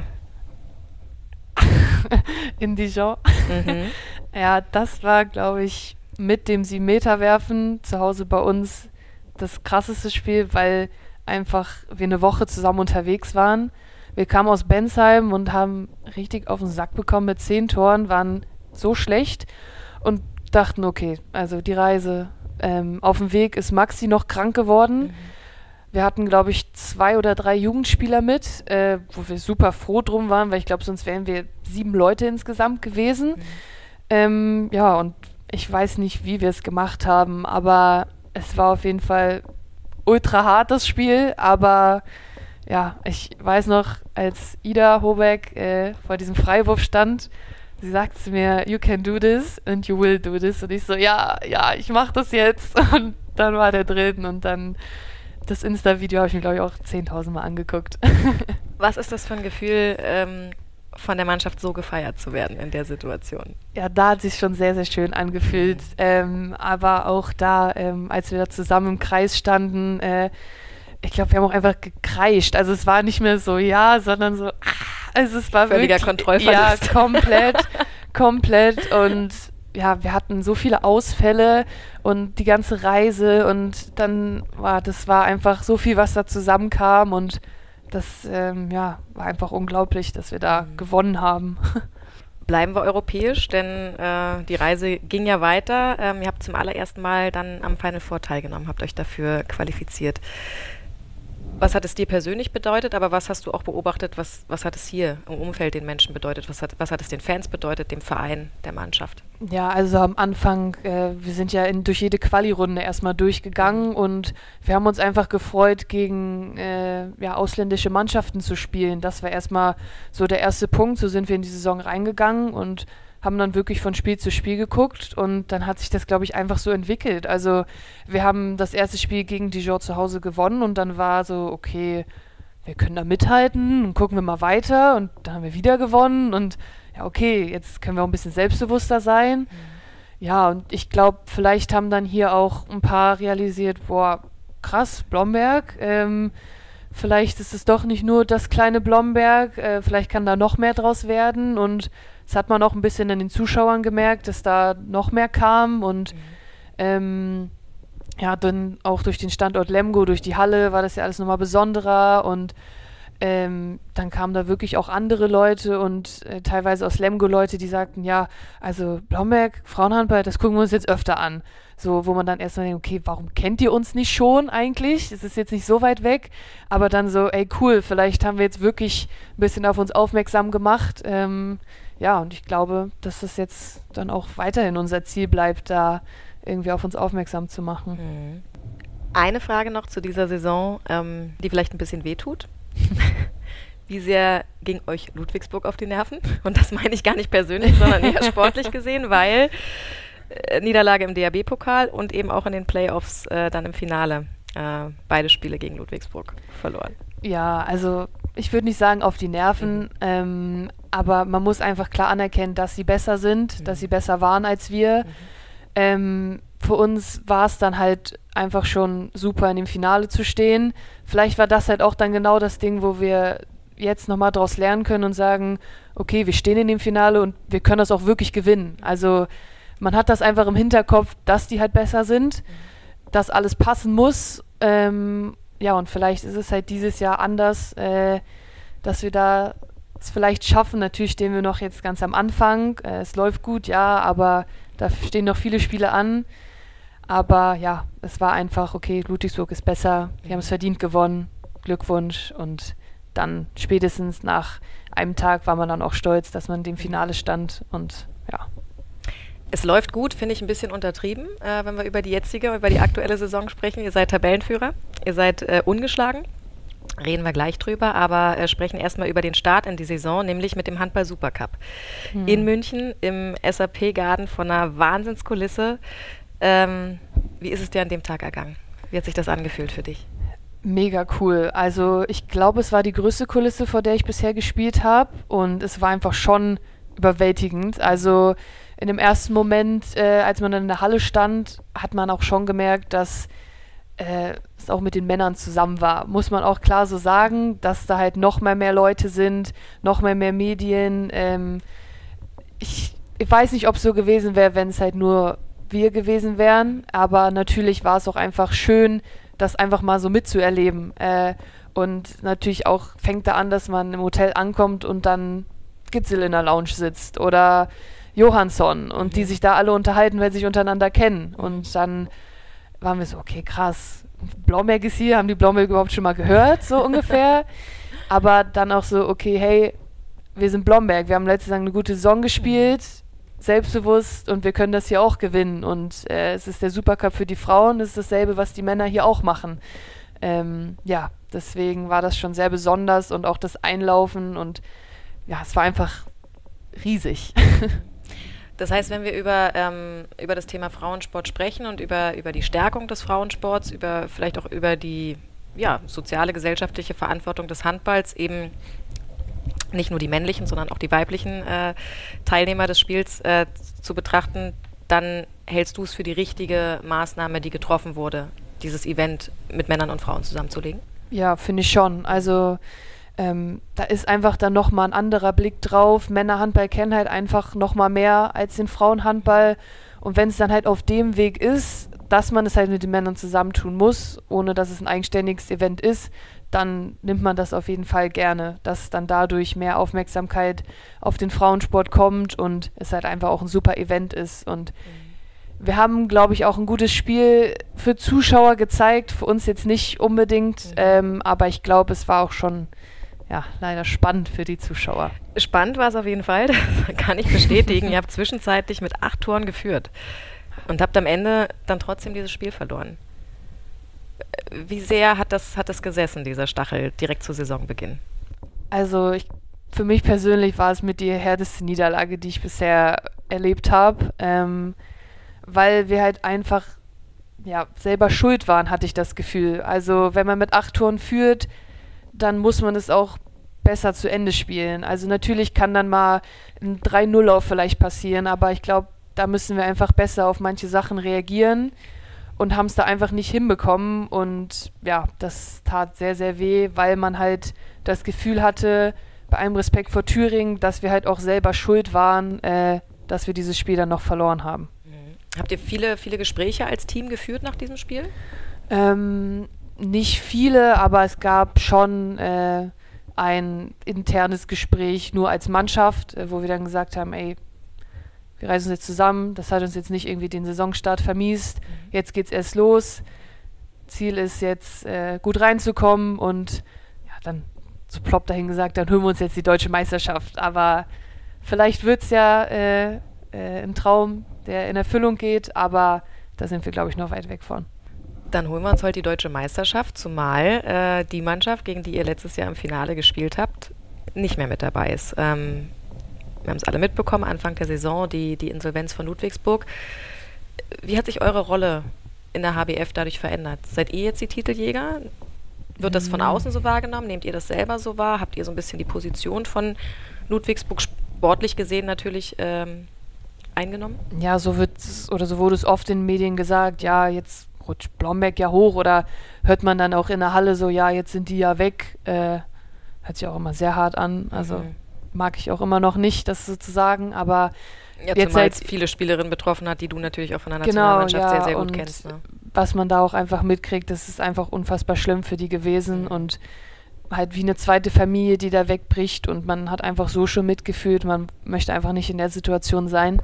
In Dijon. Mhm. Ja, das war, glaube ich, mit dem sieben Meter werfen zu Hause bei uns das krasseste Spiel, weil einfach wir eine Woche zusammen unterwegs waren. Wir kamen aus Bensheim und haben richtig auf den Sack bekommen mit zehn Toren, waren so schlecht und dachten, okay, also die Reise ähm, auf dem Weg ist Maxi noch krank geworden. Mhm. Wir hatten, glaube ich, zwei oder drei Jugendspieler mit, äh, wo wir super froh drum waren, weil ich glaube, sonst wären wir sieben Leute insgesamt gewesen. Mhm. Ähm, ja, und ich weiß nicht, wie wir es gemacht haben, aber es war auf jeden Fall ultra hart, das Spiel. Aber ja, ich weiß noch, als Ida Hobeck äh, vor diesem Freiwurf stand, sie sagt zu mir, you can do this and you will do this. Und ich so, ja, ja, ich mach das jetzt. Und dann war der drin und dann das Insta-Video habe ich mir, glaube ich, auch zehntausend Mal angeguckt. Was ist das für ein Gefühl, ähm, von der Mannschaft so gefeiert zu werden in der Situation? Ja, da hat sich schon sehr, sehr schön angefühlt. Mhm. Ähm, aber auch da, ähm, als wir da zusammen im Kreis standen, äh, ich glaube, wir haben auch einfach gekreischt. Also es war nicht mehr so ja, sondern so, ah, also es war völliger wirklich, Kontrollverlust. Ja, komplett, komplett. Und ja, wir hatten so viele Ausfälle und die ganze Reise und dann war, das war einfach so viel, was da zusammenkam und das ähm, ja, war einfach unglaublich, dass wir da mhm. gewonnen haben. Bleiben wir europäisch, denn äh, die Reise ging ja weiter. Ähm, ihr habt zum allerersten Mal dann am Final Four teilgenommen, habt euch dafür qualifiziert. Was hat es dir persönlich bedeutet, aber was hast du auch beobachtet, was, was hat es hier im Umfeld den Menschen bedeutet, was hat, was hat es den Fans bedeutet, dem Verein, der Mannschaft? Ja, also am Anfang, äh, wir sind ja in, durch jede Quali-Runde erstmal durchgegangen und wir haben uns einfach gefreut, gegen äh, ja, ausländische Mannschaften zu spielen. Das war erstmal so der erste Punkt, so sind wir in die Saison reingegangen und haben dann wirklich von Spiel zu Spiel geguckt und dann hat sich das, glaube ich, einfach so entwickelt. Also wir haben das erste Spiel gegen Dijon zu Hause gewonnen und dann war so, okay, wir können da mithalten und gucken wir mal weiter und dann haben wir wieder gewonnen und ja, okay, jetzt können wir auch ein bisschen selbstbewusster sein. Mhm. Ja, und ich glaube, vielleicht haben dann hier auch ein paar realisiert, boah, krass, Blomberg, ähm, vielleicht ist es doch nicht nur das kleine Blomberg, äh, vielleicht kann da noch mehr draus werden und das hat man auch ein bisschen an den Zuschauern gemerkt, dass da noch mehr kam und mhm. ähm, ja, dann auch durch den Standort Lemgo, durch die Halle war das ja alles nochmal besonderer und ähm, dann kamen da wirklich auch andere Leute und äh, teilweise aus Lemgo Leute, die sagten, ja, also Blomberg, Frauenhandball, das gucken wir uns jetzt öfter an. So, wo man dann erstmal denkt, okay, warum kennt ihr uns nicht schon eigentlich? Es ist jetzt nicht so weit weg, aber dann so, ey cool, vielleicht haben wir jetzt wirklich ein bisschen auf uns aufmerksam gemacht. Ähm, ja, und ich glaube, dass das jetzt dann auch weiterhin unser Ziel bleibt, da irgendwie auf uns aufmerksam zu machen. Mhm. Eine Frage noch zu dieser Saison, ähm, die vielleicht ein bisschen wehtut. Wie sehr ging euch Ludwigsburg auf die Nerven? Und das meine ich gar nicht persönlich, sondern eher sportlich gesehen, weil äh, Niederlage im D A B-Pokal und eben auch in den Playoffs äh, dann im Finale äh, beide Spiele gegen Ludwigsburg verloren. Ja, also ich würde nicht sagen auf die Nerven, mhm. ähm, aber man muss einfach klar anerkennen, dass sie besser sind, mhm. dass sie besser waren als wir. Mhm. Ähm, für uns war es dann halt einfach schon super, in dem Finale zu stehen. Vielleicht war das halt auch dann genau das Ding, wo wir jetzt nochmal draus lernen können und sagen, okay, wir stehen in dem Finale und wir können das auch wirklich gewinnen. Also man hat das einfach im Hinterkopf, dass die halt besser sind, mhm. dass alles passen muss. Ähm, ja, und vielleicht ist es halt dieses Jahr anders, äh, dass wir da es vielleicht schaffen. Natürlich stehen wir noch jetzt ganz am Anfang. Äh, es läuft gut, ja, aber da stehen noch viele Spiele an. Aber ja, es war einfach, okay, Ludwigsburg ist besser, wir haben es verdient gewonnen, Glückwunsch. Und dann spätestens nach einem Tag war man dann auch stolz, dass man in dem Finale stand und ja. Es läuft gut, finde ich ein bisschen untertrieben, äh, wenn wir über die jetzige, über die aktuelle Saison sprechen. Ihr seid Tabellenführer, ihr seid äh, ungeschlagen, reden wir gleich drüber, aber äh, sprechen erstmal über den Start in die Saison, nämlich mit dem Handball-Supercup. Hm. In München im S A P-Garden von einer Wahnsinnskulisse. Ähm, wie ist es dir an dem Tag ergangen? Wie hat sich das angefühlt für dich? Mega cool. Also ich glaube, es war die größte Kulisse, vor der ich bisher gespielt habe und es war einfach schon überwältigend. Also in dem ersten Moment, äh, als man dann in der Halle stand, hat man auch schon gemerkt, dass äh, es auch mit den Männern zusammen war. Muss man auch klar so sagen, dass da halt noch mehr mehr Leute sind, noch mehr mehr Medien. Ähm, ich, ich weiß nicht, ob es so gewesen wäre, wenn es halt nur wir gewesen wären, aber natürlich war es auch einfach schön, das einfach mal so mitzuerleben. Äh, und natürlich auch fängt da an, dass man im Hotel ankommt und dann Gitzel in der Lounge sitzt oder Johansson und mhm. die sich da alle unterhalten, weil sie sich untereinander kennen. Und dann waren wir so, okay, krass, Blomberg ist hier, haben die Blomberg überhaupt schon mal gehört, so ungefähr. Aber dann auch so, okay, hey, wir sind Blomberg, wir haben letzte Saison eine gute Saison gespielt, selbstbewusst und wir können das hier auch gewinnen. Und äh, es ist der Supercup für die Frauen, das ist dasselbe, was die Männer hier auch machen. Ähm, ja, deswegen war das schon sehr besonders und auch das Einlaufen und ja, es war einfach riesig. Das heißt, wenn wir über, ähm, über das Thema Frauensport sprechen und über, über die Stärkung des Frauensports, über vielleicht auch über die ja, soziale, gesellschaftliche Verantwortung des Handballs eben nicht nur die männlichen, sondern auch die weiblichen äh, Teilnehmer des Spiels äh, zu betrachten, dann hältst du es für die richtige Maßnahme, die getroffen wurde, dieses Event mit Männern und Frauen zusammenzulegen? Ja, finde ich schon. Also ähm, da ist einfach dann nochmal ein anderer Blick drauf. Männerhandball kennen halt einfach nochmal mehr als den Frauenhandball. Und wenn es dann halt auf dem Weg ist, dass man es halt mit den Männern zusammentun muss, ohne dass es ein eigenständiges Event ist, dann nimmt man das auf jeden Fall gerne, dass dann dadurch mehr Aufmerksamkeit auf den Frauensport kommt und es halt einfach auch ein super Event ist. Und mhm. wir haben, glaube ich, auch ein gutes Spiel für Zuschauer gezeigt, für uns jetzt nicht unbedingt, mhm. ähm, aber ich glaube, es war auch schon ja, leider spannend für die Zuschauer. Spannend war es auf jeden Fall, das kann ich bestätigen. Ihr habt zwischenzeitlich mit acht Toren geführt und habt am Ende dann trotzdem dieses Spiel verloren. Wie sehr hat das, hat das gesessen, dieser Stachel, direkt zu Saisonbeginn? Also ich, für mich persönlich war es mit die härteste Niederlage, die ich bisher erlebt habe, ähm, weil wir halt einfach ja, selber schuld waren, hatte ich das Gefühl. Also wenn man mit acht Toren führt, dann muss man es auch besser zu Ende spielen. Also natürlich kann dann mal ein drei null Lauf vielleicht passieren, aber ich glaube, da müssen wir einfach besser auf manche Sachen reagieren und haben es da einfach nicht hinbekommen. Und ja, das tat sehr, sehr weh, weil man halt das Gefühl hatte, bei allem Respekt vor Thüringen, dass wir halt auch selber schuld waren, äh, dass wir dieses Spiel dann noch verloren haben. Mhm. Habt ihr viele, viele Gespräche als Team geführt nach diesem Spiel? Ähm, nicht viele, aber es gab schon äh, ein internes Gespräch nur als Mannschaft, äh, wo wir dann gesagt haben, ey, wir reisen uns jetzt zusammen, das hat uns jetzt nicht irgendwie den Saisonstart vermiest, mhm. jetzt geht's erst los, Ziel ist jetzt äh, gut reinzukommen und ja, dann so plopp dahin gesagt, dann holen wir uns jetzt die deutsche Meisterschaft, aber vielleicht wird's ja äh, äh, ein Traum, der in Erfüllung geht, aber da sind wir, glaube ich, noch weit weg von. Dann holen wir uns heute die deutsche Meisterschaft, zumal äh, die Mannschaft, gegen die ihr letztes Jahr im Finale gespielt habt, nicht mehr mit dabei ist. Ähm, wir haben es alle mitbekommen, Anfang der Saison, die, die Insolvenz von Ludwigsburg. Wie hat sich eure Rolle in der H B F dadurch verändert? Seid ihr jetzt die Titeljäger? Wird das von außen so wahrgenommen? Nehmt ihr das selber so wahr? Habt ihr so ein bisschen die Position von Ludwigsburg sportlich gesehen natürlich ähm, eingenommen? Ja, so wird oder so wurde es oft in den Medien gesagt, ja, jetzt rutscht Blomberg ja hoch, oder hört man dann auch in der Halle so, ja, jetzt sind die ja weg. Äh, hört sich auch immer sehr hart an, also mhm. mag ich auch immer noch nicht, das sozusagen, aber ja, jetzt zumal halt, es viele Spielerinnen betroffen hat, die du natürlich auch von der genau, Nationalmannschaft ja, sehr, sehr gut und kennst. Ne? Was man da auch einfach mitkriegt, das ist einfach unfassbar schlimm für die gewesen mhm. und halt wie eine zweite Familie, die da wegbricht, und man hat einfach so schon mitgefühlt, man möchte einfach nicht in der Situation sein.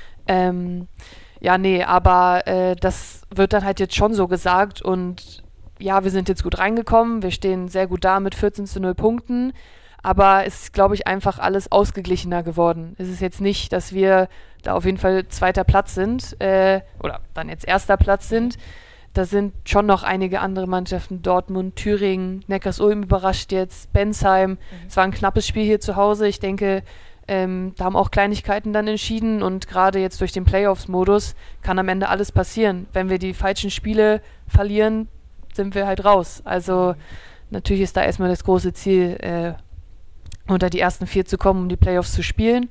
Ähm, ja, nee, aber äh, das wird dann halt jetzt schon so gesagt, und ja, wir sind jetzt gut reingekommen, wir stehen sehr gut da mit vierzehn zu null Punkten, aber es ist, glaube ich, einfach alles ausgeglichener geworden. Es ist jetzt nicht, dass wir da auf jeden Fall zweiter Platz sind äh, oder dann jetzt erster Platz sind. Da sind schon noch einige andere Mannschaften, Dortmund, Thüringen, Neckarsulm überrascht jetzt, Bensheim. Mhm. Es war ein knappes Spiel hier zu Hause. Ich denke, ähm, da haben auch Kleinigkeiten dann entschieden, und gerade jetzt durch den Playoffs-Modus kann am Ende alles passieren. Wenn wir die falschen Spiele verlieren, sind wir halt raus. Also natürlich ist da erstmal das große Ziel, äh, unter die ersten vier zu kommen, um die Playoffs zu spielen.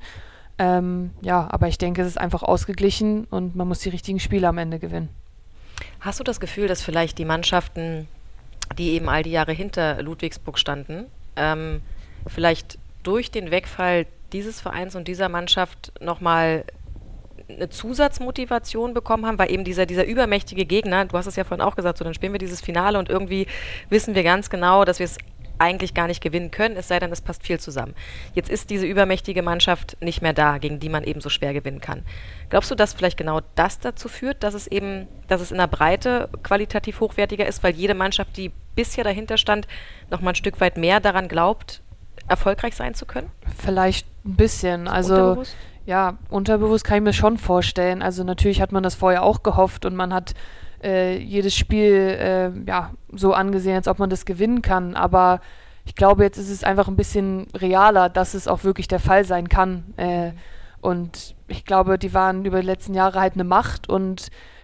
Ähm, ja, aber ich denke, es ist einfach ausgeglichen und man muss die richtigen Spiele am Ende gewinnen. Hast du das Gefühl, dass vielleicht die Mannschaften, die eben all die Jahre hinter Ludwigsburg standen, ähm, vielleicht durch den Wegfall dieses Vereins und dieser Mannschaft nochmal eine Zusatzmotivation bekommen haben, weil eben dieser, dieser übermächtige Gegner, du hast es ja vorhin auch gesagt, so dann spielen wir dieses Finale und irgendwie wissen wir ganz genau, dass wir es eigentlich gar nicht gewinnen können, es sei denn, es passt viel zusammen. Jetzt ist diese übermächtige Mannschaft nicht mehr da, gegen die man eben so schwer gewinnen kann. Glaubst du, dass vielleicht genau das dazu führt, dass es eben, dass es in der Breite qualitativ hochwertiger ist, weil jede Mannschaft, die bisher dahinter stand, noch mal ein Stück weit mehr daran glaubt, erfolgreich sein zu können? Vielleicht ein bisschen. Also unterbewusst? Ja, unterbewusst kann ich mir schon vorstellen. Also natürlich hat man das vorher auch gehofft und man hat äh, jedes Spiel äh, ja, so angesehen, als ob man das gewinnen kann. Aber ich glaube, jetzt ist es einfach ein bisschen realer, dass es auch wirklich der Fall sein kann. Äh, und ich glaube, die waren über die letzten Jahre halt eine Macht, und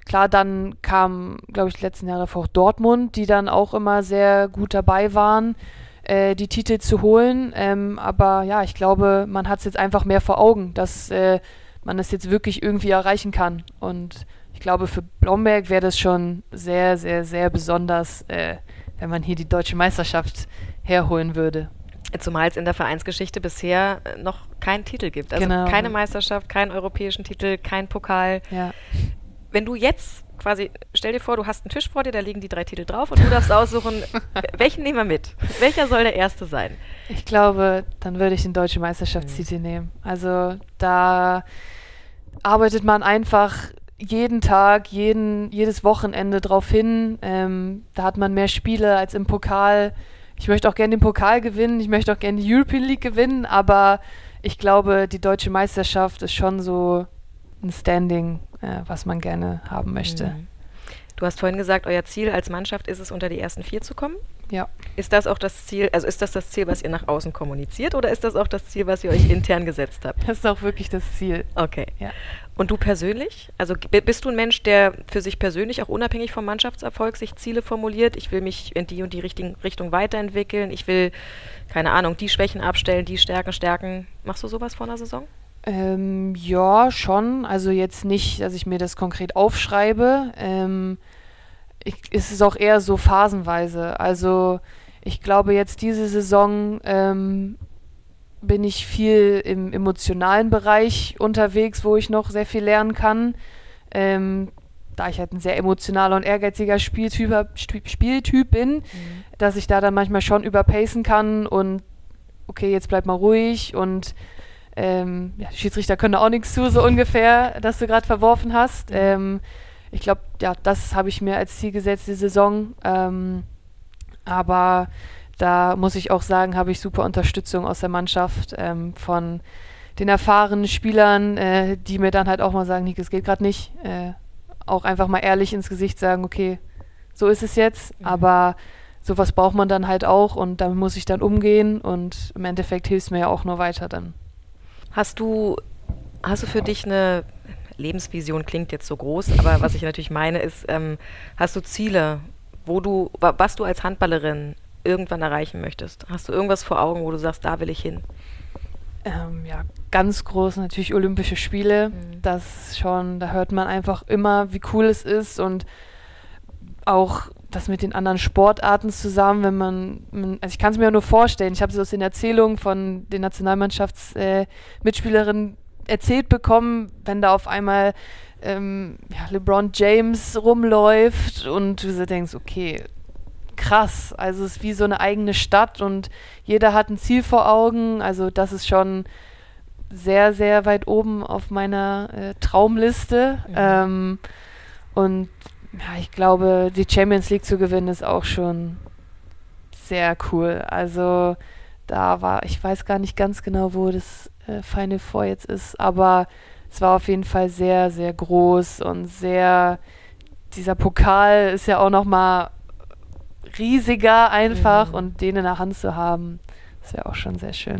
klar, dann kam, glaube ich, die letzten Jahre davor auch Dortmund, die dann auch immer sehr gut dabei waren, äh, die Titel zu holen. Ähm, aber ja, ich glaube, man hat es jetzt einfach mehr vor Augen, dass äh, man es jetzt wirklich irgendwie erreichen kann. Und ich glaube, für Blomberg wäre das schon sehr, sehr, sehr besonders, äh, wenn man hier die deutsche Meisterschaft herholen würde. Zumal es in der Vereinsgeschichte bisher noch keinen Titel gibt. Also genau. keine Meisterschaft, keinen europäischen Titel, kein Pokal. Ja. Wenn du jetzt quasi, stell dir vor, du hast einen Tisch vor dir, da liegen die drei Titel drauf und du darfst aussuchen, welchen nehmen wir mit? Welcher soll der erste sein? Ich glaube, dann würde ich den deutschen Meisterschaftstitel mhm. nehmen. Also da arbeitet man einfach jeden Tag, jeden, jedes Wochenende drauf hin. Ähm, da hat man mehr Spiele als im Pokal. Ich möchte auch gerne den Pokal gewinnen, ich möchte auch gerne die European League gewinnen, aber ich glaube, die deutsche Meisterschaft ist schon so ein Standing, äh, was man gerne haben möchte. Mhm. Du hast vorhin gesagt, euer Ziel als Mannschaft ist es, unter die ersten vier zu kommen. Ja. Ist das auch das Ziel, also ist das das Ziel, was ihr nach außen kommuniziert, oder ist das auch das Ziel, was ihr euch intern gesetzt habt? Das ist auch wirklich das Ziel. Okay. Ja. Und du persönlich? Also b- bist du ein Mensch, der für sich persönlich, auch unabhängig vom Mannschaftserfolg, sich Ziele formuliert? Ich will mich in die und die Richtung, Richtung weiterentwickeln. Ich will, keine Ahnung, die Schwächen abstellen, die Stärken stärken. Machst du sowas vor einer Saison? Ähm, ja, schon. Also jetzt nicht, dass ich mir das konkret aufschreibe. Ähm, ich, es ist auch eher so phasenweise. Also ich glaube, jetzt diese Saison ähm, bin ich viel im emotionalen Bereich unterwegs, wo ich noch sehr viel lernen kann. Ähm, da ich halt ein sehr emotionaler und ehrgeiziger Spieltyp, Spieltyp bin, mhm. dass ich da dann manchmal schon überpacen kann und okay, jetzt bleib mal ruhig und ähm, ja, die Schiedsrichter können da auch nichts zu, so ungefähr, dass du gerade verworfen hast. Mhm. Ähm, ich glaube, ja, das habe ich mir als Ziel gesetzt, die Saison. Ähm, aber da muss ich auch sagen, habe ich super Unterstützung aus der Mannschaft, ähm, von den erfahrenen Spielern, äh, die mir dann halt auch mal sagen, Nick, es geht gerade nicht. Äh, auch einfach mal ehrlich ins Gesicht sagen, okay, so ist es jetzt, mhm. aber sowas braucht man dann halt auch und damit muss ich dann umgehen und im Endeffekt hilft es mir ja auch nur weiter dann. Hast du, hast du für dich eine Lebensvision, klingt jetzt so groß, aber was ich natürlich meine ist, ähm, hast du Ziele, wo du, was du als Handballerin irgendwann erreichen möchtest? Hast du irgendwas vor Augen, wo du sagst, da will ich hin? Ähm, ja, ganz groß natürlich Olympische Spiele. Mhm. Das schon, da hört man einfach immer, wie cool es ist und auch das mit den anderen Sportarten zusammen, wenn man, man also ich kann es mir ja nur vorstellen, ich habe es aus den Erzählungen von den Nationalmannschaftsmitspielerinnen äh, erzählt bekommen, wenn da auf einmal ähm, ja, LeBron James rumläuft und du so denkst, okay, krass, also es ist wie so eine eigene Stadt und jeder hat ein Ziel vor Augen, also das ist schon sehr, sehr weit oben auf meiner äh, Traumliste. Mhm. Ähm, und ja, ich glaube, die Champions League zu gewinnen ist auch schon sehr cool. Also da war, ich weiß gar nicht ganz genau, wo das äh, Final Four jetzt ist, aber es war auf jeden Fall sehr, sehr groß und sehr, dieser Pokal ist ja auch nochmal riesiger einfach, mhm. und den in der Hand zu haben, ist ja auch schon sehr schön.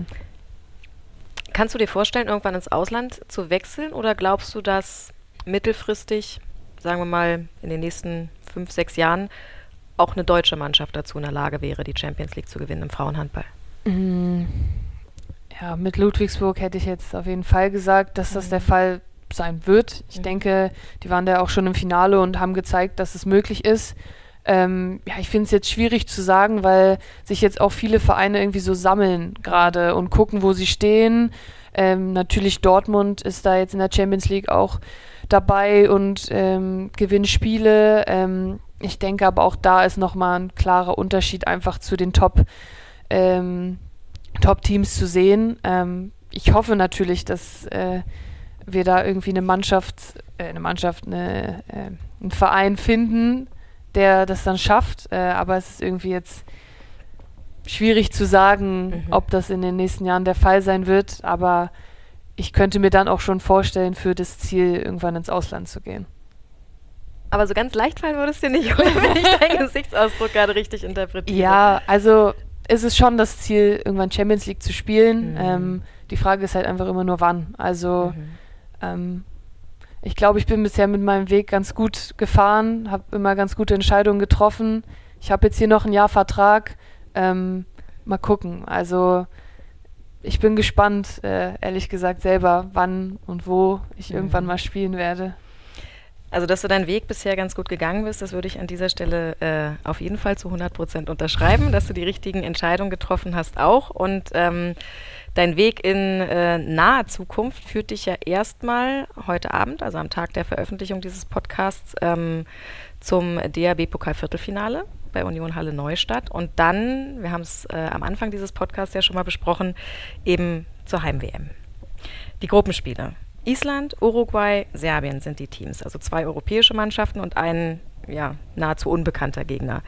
Kannst du dir vorstellen, irgendwann ins Ausland zu wechseln oder glaubst du, dass mittelfristig, sagen wir mal in den nächsten fünf, sechs Jahren, auch eine deutsche Mannschaft dazu in der Lage wäre, die Champions League zu gewinnen im Frauenhandball? Mhm. Ja, mit Ludwigsburg hätte ich jetzt auf jeden Fall gesagt, dass das mhm. der Fall sein wird. Ich mhm. denke, die waren da auch schon im Finale und haben gezeigt, dass es möglich ist. Ähm, ja, ich finde es jetzt schwierig zu sagen, weil sich jetzt auch viele Vereine irgendwie so sammeln gerade und gucken, wo sie stehen. Ähm, natürlich Dortmund ist da jetzt in der Champions League auch dabei und ähm, gewinnt Spiele. Ähm, ich denke aber auch da ist nochmal ein klarer Unterschied einfach zu den Top, ähm, Top-Teams zu sehen. Ähm, ich hoffe natürlich, dass äh, wir da irgendwie eine Mannschaft, äh, eine Mannschaft, eine, äh, einen Verein finden, der das dann schafft, äh, aber es ist irgendwie jetzt schwierig zu sagen, mhm. ob das in den nächsten Jahren der Fall sein wird, aber ich könnte mir dann auch schon vorstellen, für das Ziel irgendwann ins Ausland zu gehen. Aber so ganz leicht fallen würde es dir nicht, oder wenn ich deinen Gesichtsausdruck gerade richtig interpretiere? Ja, also es ist schon das Ziel, irgendwann Champions League zu spielen. Mhm. Ähm, die Frage ist halt einfach immer nur wann. Also mhm. ähm, ich glaube, ich bin bisher mit meinem Weg ganz gut gefahren, habe immer ganz gute Entscheidungen getroffen. Ich habe jetzt hier noch ein Jahr Vertrag. Ähm, mal gucken. Also ich bin gespannt, äh, ehrlich gesagt, selber, wann und wo ich mhm. irgendwann mal spielen werde. Also, dass du deinen Weg bisher ganz gut gegangen bist, das würde ich an dieser Stelle äh, auf jeden Fall zu hundert Prozent unterschreiben, dass du die richtigen Entscheidungen getroffen hast auch. Und ähm, dein Weg in äh, naher Zukunft führt dich ja erstmal heute Abend, also am Tag der Veröffentlichung dieses Podcasts, ähm, zum D H B-Pokal-Viertelfinale bei Union Halle Neustadt. Und dann, wir haben es äh, am Anfang dieses Podcasts ja schon mal besprochen, eben zur Heim-W M. Die Gruppenspiele. Island, Uruguay, Serbien sind die Teams, also zwei europäische Mannschaften und ein ja, nahezu unbekannter Gegner.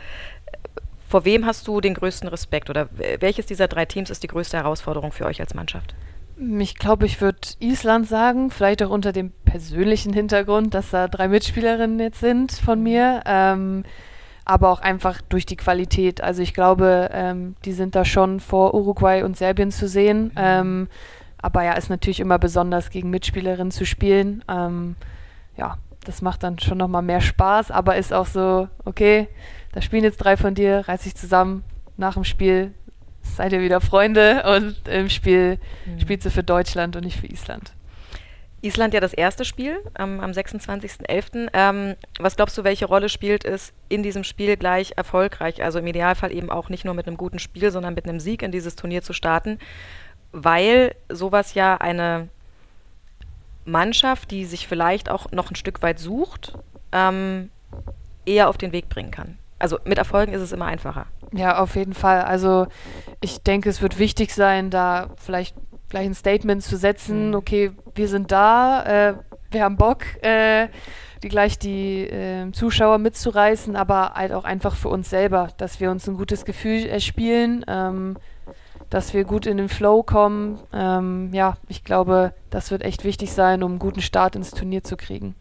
Vor wem hast du den größten Respekt oder welches dieser drei Teams ist die größte Herausforderung für euch als Mannschaft? Ich glaube, ich würde Island sagen, vielleicht auch unter dem persönlichen Hintergrund, dass da drei Mitspielerinnen jetzt sind von mir, ähm, aber auch einfach durch die Qualität. Also ich glaube, ähm, die sind da schon vor Uruguay und Serbien zu sehen. Mhm. Ähm, Aber ja, ist natürlich immer besonders, gegen Mitspielerinnen zu spielen. Ähm, ja, das macht dann schon nochmal mehr Spaß, aber ist auch so, okay, da spielen jetzt drei von dir, reiß dich zusammen, nach dem Spiel seid ihr wieder Freunde und im Spiel mhm. spielst du für Deutschland und nicht für Island. Island ja das erste Spiel ähm, am sechsundzwanzigsten elften Ähm, was glaubst du, welche Rolle spielt es, in diesem Spiel gleich erfolgreich, also im Idealfall eben auch nicht nur mit einem guten Spiel, sondern mit einem Sieg in dieses Turnier zu starten? Weil sowas ja eine Mannschaft, die sich vielleicht auch noch ein Stück weit sucht, ähm, eher auf den Weg bringen kann. Also mit Erfolgen ist es immer einfacher. Ja, auf jeden Fall. Also ich denke, es wird wichtig sein, da vielleicht, vielleicht ein Statement zu setzen. Okay, wir sind da, äh, wir haben Bock, äh, die gleich die äh, Zuschauer mitzureißen, aber halt auch einfach für uns selber, dass wir uns ein gutes Gefühl erspielen, ähm, dass wir gut in den Flow kommen. Ähm, ja, ich glaube, das wird echt wichtig sein, um einen guten Start ins Turnier zu kriegen.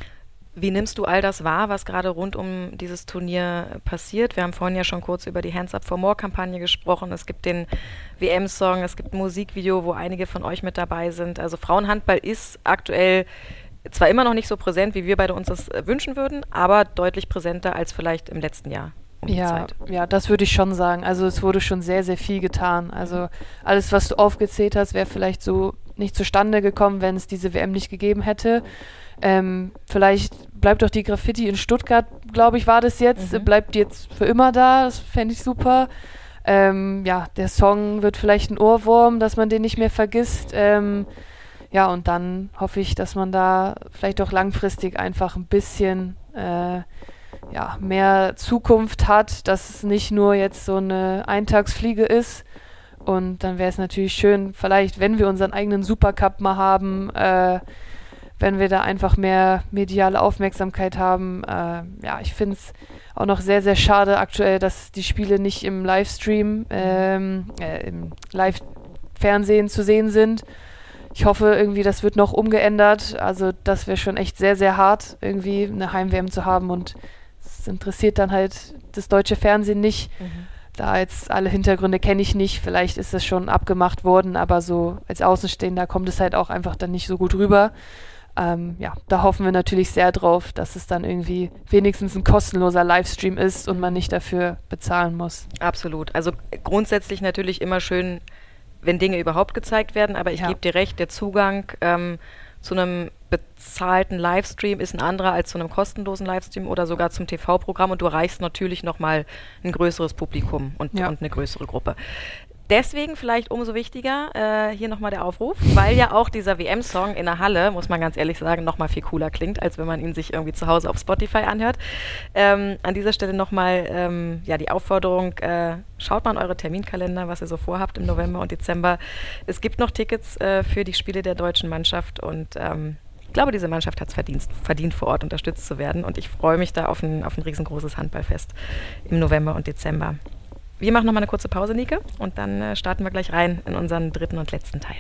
Wie nimmst du all das wahr, was gerade rund um dieses Turnier passiert? Wir haben vorhin ja schon kurz über die Hands Up for More-Kampagne gesprochen. Es gibt den W M-Song, es gibt ein Musikvideo, wo einige von euch mit dabei sind. Also Frauenhandball ist aktuell zwar immer noch nicht so präsent, wie wir beide uns das wünschen würden, aber deutlich präsenter als vielleicht im letzten Jahr. Um ja, ja, das würde ich schon sagen. Also es wurde schon sehr, sehr viel getan. Also alles, was du aufgezählt hast, wäre vielleicht so nicht zustande gekommen, wenn es diese W M nicht gegeben hätte. Ähm, vielleicht bleibt doch die Graffiti in Stuttgart, glaube ich, war das jetzt, mhm. bleibt jetzt für immer da. Das fände ich super. Ähm, ja, der Song wird vielleicht ein Ohrwurm, dass man den nicht mehr vergisst. Ähm, ja, und dann hoffe ich, dass man da vielleicht auch langfristig einfach ein bisschen äh, ja, mehr Zukunft hat, dass es nicht nur jetzt so eine Eintagsfliege ist. Und dann wäre es natürlich schön, vielleicht, wenn wir unseren eigenen Supercup mal haben, äh, wenn wir da einfach mehr mediale Aufmerksamkeit haben. Äh, ja, ich finde es auch noch sehr, sehr schade aktuell, dass die Spiele nicht im Livestream, ähm, äh, im Live-Fernsehen zu sehen sind. Ich hoffe irgendwie, das wird noch umgeändert. Also das wäre schon echt sehr, sehr hart, irgendwie eine Heim-W M zu haben und es interessiert dann halt das deutsche Fernsehen nicht. Mhm. Da jetzt alle Hintergründe kenne ich nicht. Vielleicht ist das schon abgemacht worden, aber so als Außenstehender kommt es halt auch einfach dann nicht so gut rüber. Ähm, ja, da hoffen wir natürlich sehr drauf, dass es dann irgendwie wenigstens ein kostenloser Livestream ist und man nicht dafür bezahlen muss. Absolut. Also grundsätzlich natürlich immer schön, wenn Dinge überhaupt gezeigt werden, aber ich ja. gebe dir recht, der Zugang ähm, zu einem bezahlten Livestream ist ein anderer als zu einem kostenlosen Livestream oder sogar zum T V-Programm und du erreichst natürlich nochmal ein größeres Publikum und, ja. und eine größere Gruppe. Deswegen vielleicht umso wichtiger, äh, hier nochmal der Aufruf, weil ja auch dieser W M-Song in der Halle, muss man ganz ehrlich sagen, nochmal viel cooler klingt, als wenn man ihn sich irgendwie zu Hause auf Spotify anhört. Ähm, an dieser Stelle nochmal ähm, ja, die Aufforderung, äh, schaut mal in eure Terminkalender, was ihr so vorhabt im November und Dezember. Es gibt noch Tickets äh, für die Spiele der deutschen Mannschaft und ähm, ich glaube, diese Mannschaft hat es verdient, verdient, vor Ort unterstützt zu werden und ich freue mich da auf ein, auf ein riesengroßes Handballfest im November und Dezember. Wir machen nochmal eine kurze Pause, Nike, und dann äh, starten wir gleich rein in unseren dritten und letzten Teil.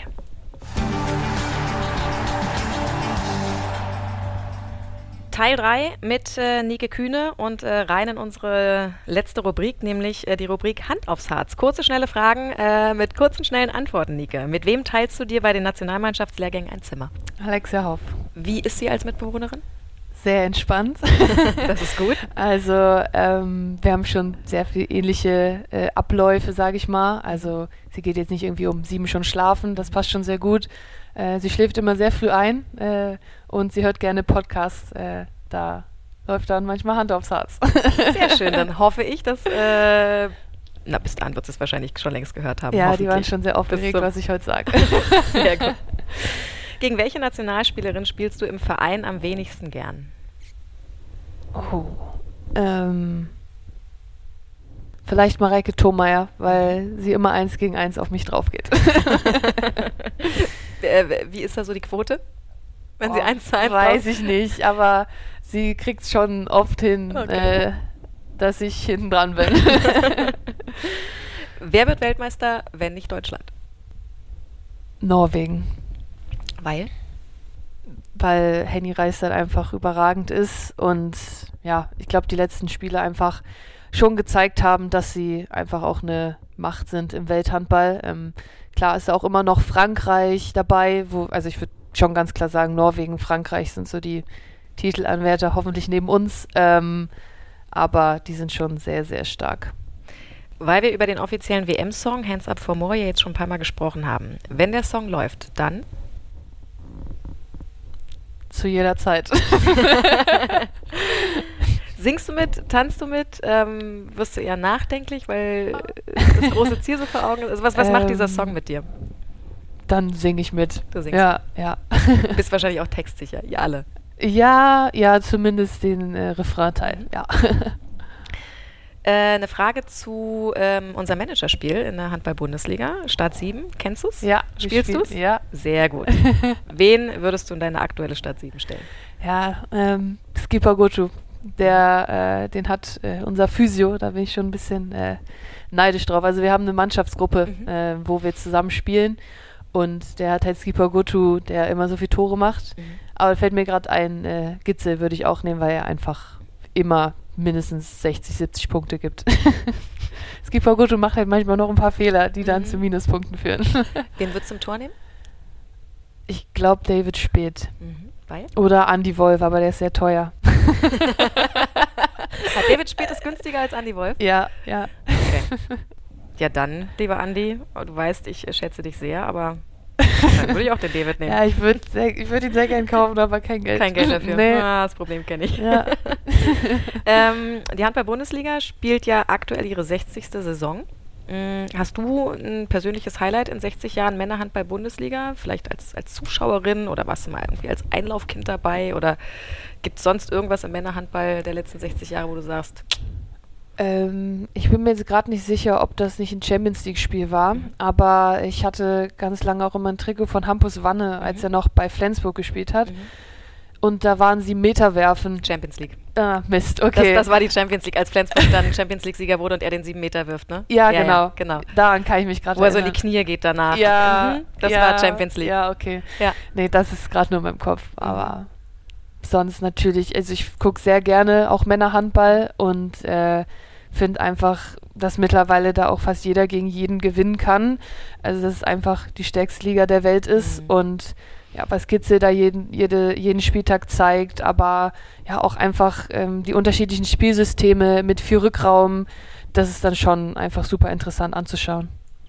Teil drei mit äh, Nike Kühne und äh, rein in unsere letzte Rubrik, nämlich äh, die Rubrik Hand aufs Harz. Kurze, schnelle Fragen äh, mit kurzen, schnellen Antworten, Nike. Mit wem teilst du dir bei den Nationalmannschaftslehrgängen ein Zimmer? Alexia Hoff. Wie ist sie als Mitbewohnerin? Sehr entspannt. Das ist gut. Also ähm, wir haben schon sehr viele ähnliche äh, Abläufe, sage ich mal. Also sie geht jetzt nicht irgendwie um sieben schon schlafen, das passt schon sehr gut. Äh, sie schläft immer sehr früh ein äh, und sie hört gerne Podcasts. Äh, da läuft dann manchmal Hand aufs Herz. Sehr schön, dann hoffe ich, dass... Äh, na, bis dahin wird sie es wahrscheinlich schon längst gehört haben. Ja, die waren schon sehr aufgeregt, was ich heute sage. Sehr gut. Gegen welche Nationalspielerin spielst du im Verein am wenigsten gern? Oh. Ähm, vielleicht Mareike Thomeier, weil sie immer eins gegen eins auf mich drauf geht. äh, wie ist da so die Quote? Wenn oh, sie eins zu eins weiß drauf? Ich nicht, aber sie kriegt es schon oft hin, okay. äh, dass ich hinten dran bin. Wer wird Weltmeister, wenn nicht Deutschland? Norwegen. Weil? Weil Henny Reis dann einfach überragend ist und ja, ich glaube, die letzten Spiele einfach schon gezeigt haben, dass sie einfach auch eine Macht sind im Welthandball. Ähm, klar ist auch immer noch Frankreich dabei, wo, also ich würde schon ganz klar sagen, Norwegen, Frankreich sind so die Titelanwärter, hoffentlich neben uns, ähm, aber die sind schon sehr, sehr stark. Weil wir über den offiziellen W M-Song Hands Up for More ja jetzt schon ein paar Mal gesprochen haben. Wenn der Song läuft, dann? Zu jeder Zeit. Singst du mit, tanzt du mit, ähm, wirst du eher nachdenklich, weil das große Ziel so vor Augen ist? Also was was ähm, macht dieser Song mit dir? Dann singe ich mit. Du singst ja, mit. Ja. Du bist wahrscheinlich auch textsicher, ihr alle. Ja, ja, zumindest den äh, Refrain-Teil, ja. Äh, eine Frage zu ähm, unserem Managerspiel in der Handball-Bundesliga, Start sieben. Kennst du es? Ja. Spielst du es? Ja. Sehr gut. Wen würdest du in deine aktuelle Start sieben stellen? Ja, ähm, Skipper Gochu. Der, äh, den hat äh, unser Physio, da bin ich schon ein bisschen äh, neidisch drauf. Also wir haben eine Mannschaftsgruppe, mhm. äh, wo wir zusammen spielen und der hat halt Skipper Gochu, der immer so viele Tore macht. Mhm. Aber fällt mir gerade ein, äh, Gitzel würde ich auch nehmen, weil er einfach immer mindestens sechzig, siebzig Punkte gibt. Skipper Gochu macht halt manchmal noch ein paar Fehler, die dann mhm. zu Minuspunkten führen. Wen würdest du zum Tor nehmen? Ich glaube David Speth. Mhm. Weil? Oder Andy Wolf, aber der ist sehr teuer. Hat David Speth ist günstiger als Andy Wolf? Ja, ja. Okay. Ja dann, lieber Andy, du weißt, ich schätze dich sehr, aber dann würde ich auch den David nehmen. Ja, ich würde ich würd ihn sehr gerne kaufen, aber kein Geld. Kein Geld dafür. Nee. Ah, das Problem kenne ich. Ja. ähm, die Handball-Bundesliga spielt ja aktuell ihre sechzigste Saison. Hast du ein persönliches Highlight in sechzig Jahren Männerhandball-Bundesliga? Vielleicht als, als Zuschauerin oder warst du mal irgendwie als Einlaufkind dabei? Oder gibt es sonst irgendwas im Männerhandball der letzten sechzig Jahre, wo du sagst? Ähm, ich bin mir jetzt gerade nicht sicher, ob das nicht ein Champions-League-Spiel war, mhm. aber ich hatte ganz lange auch immer ein Trikot von Hampus Wanne, als mhm. er noch bei Flensburg gespielt hat. Mhm. Und da waren sie Meterwerfen. Champions League. Ah, Mist, okay. Das, das war die Champions League, als Flensburg dann Champions League-Sieger wurde und er den sieben Meter wirft, ne? Ja, ja genau. Ja, genau. Daran kann ich mich gerade erinnern. Wo er so in die Knie geht danach. Ja. Mhm. Das ja, war Champions League. Ja, okay. Ja. Nee, das ist gerade nur in meinem Kopf. Aber mhm. sonst natürlich, also ich gucke sehr gerne auch Männerhandball und äh, finde einfach, dass mittlerweile da auch fast jeder gegen jeden gewinnen kann. Also dass es einfach die stärkste Liga der Welt ist mhm. und ja, was Gitzel da jeden, jede, jeden Spieltag zeigt, aber ja auch einfach ähm, die unterschiedlichen Spielsysteme mit viel Rückraum, das ist dann schon einfach super interessant anzuschauen.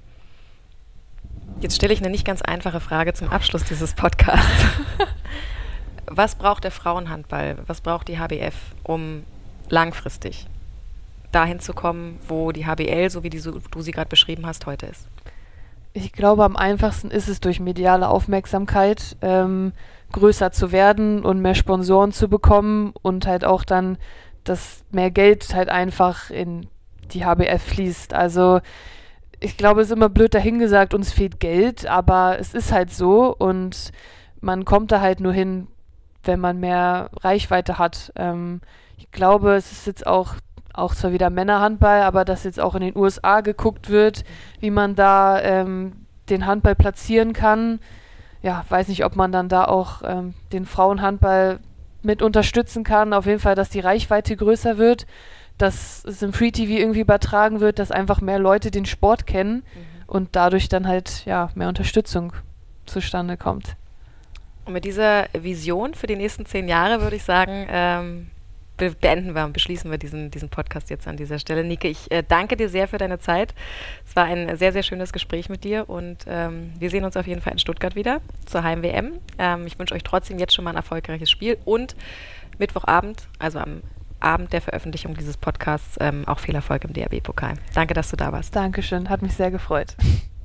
Jetzt stelle ich eine nicht ganz einfache Frage zum Abschluss dieses Podcasts. Was braucht der Frauenhandball, was braucht die H B F, um langfristig dahin zu kommen, wo die H B L, so wie die, so, du sie gerade beschrieben hast, heute ist? Ich glaube, am einfachsten ist es durch mediale Aufmerksamkeit, ähm, größer zu werden und mehr Sponsoren zu bekommen und halt auch dann, dass mehr Geld halt einfach in die H B F fließt. Also ich glaube, es ist immer blöd dahingesagt, uns fehlt Geld, aber es ist halt so und man kommt da halt nur hin, wenn man mehr Reichweite hat. Ähm, ich glaube, es ist jetzt auch auch zwar wieder Männerhandball, aber dass jetzt auch in den U S A geguckt wird, wie man da ähm, den Handball platzieren kann. Ja, weiß nicht, ob man dann da auch ähm, den Frauenhandball mit unterstützen kann. Auf jeden Fall, dass die Reichweite größer wird, dass es im Free T V irgendwie übertragen wird, dass einfach mehr Leute den Sport kennen mhm. und dadurch dann halt ja mehr Unterstützung zustande kommt. Und mit dieser Vision für die nächsten zehn Jahre würde ich sagen, ähm, be- beenden wir und beschließen wir diesen, diesen Podcast jetzt an dieser Stelle. Nike, ich äh, danke dir sehr für deine Zeit. Es war ein sehr, sehr schönes Gespräch mit dir und ähm, wir sehen uns auf jeden Fall in Stuttgart wieder zur Heim-W M. Ähm, ich wünsche euch trotzdem jetzt schon mal ein erfolgreiches Spiel und Mittwochabend, also am Abend der Veröffentlichung dieses Podcasts, ähm, auch viel Erfolg im D H B-Pokal. Danke, dass du da warst. Dankeschön, hat mich sehr gefreut.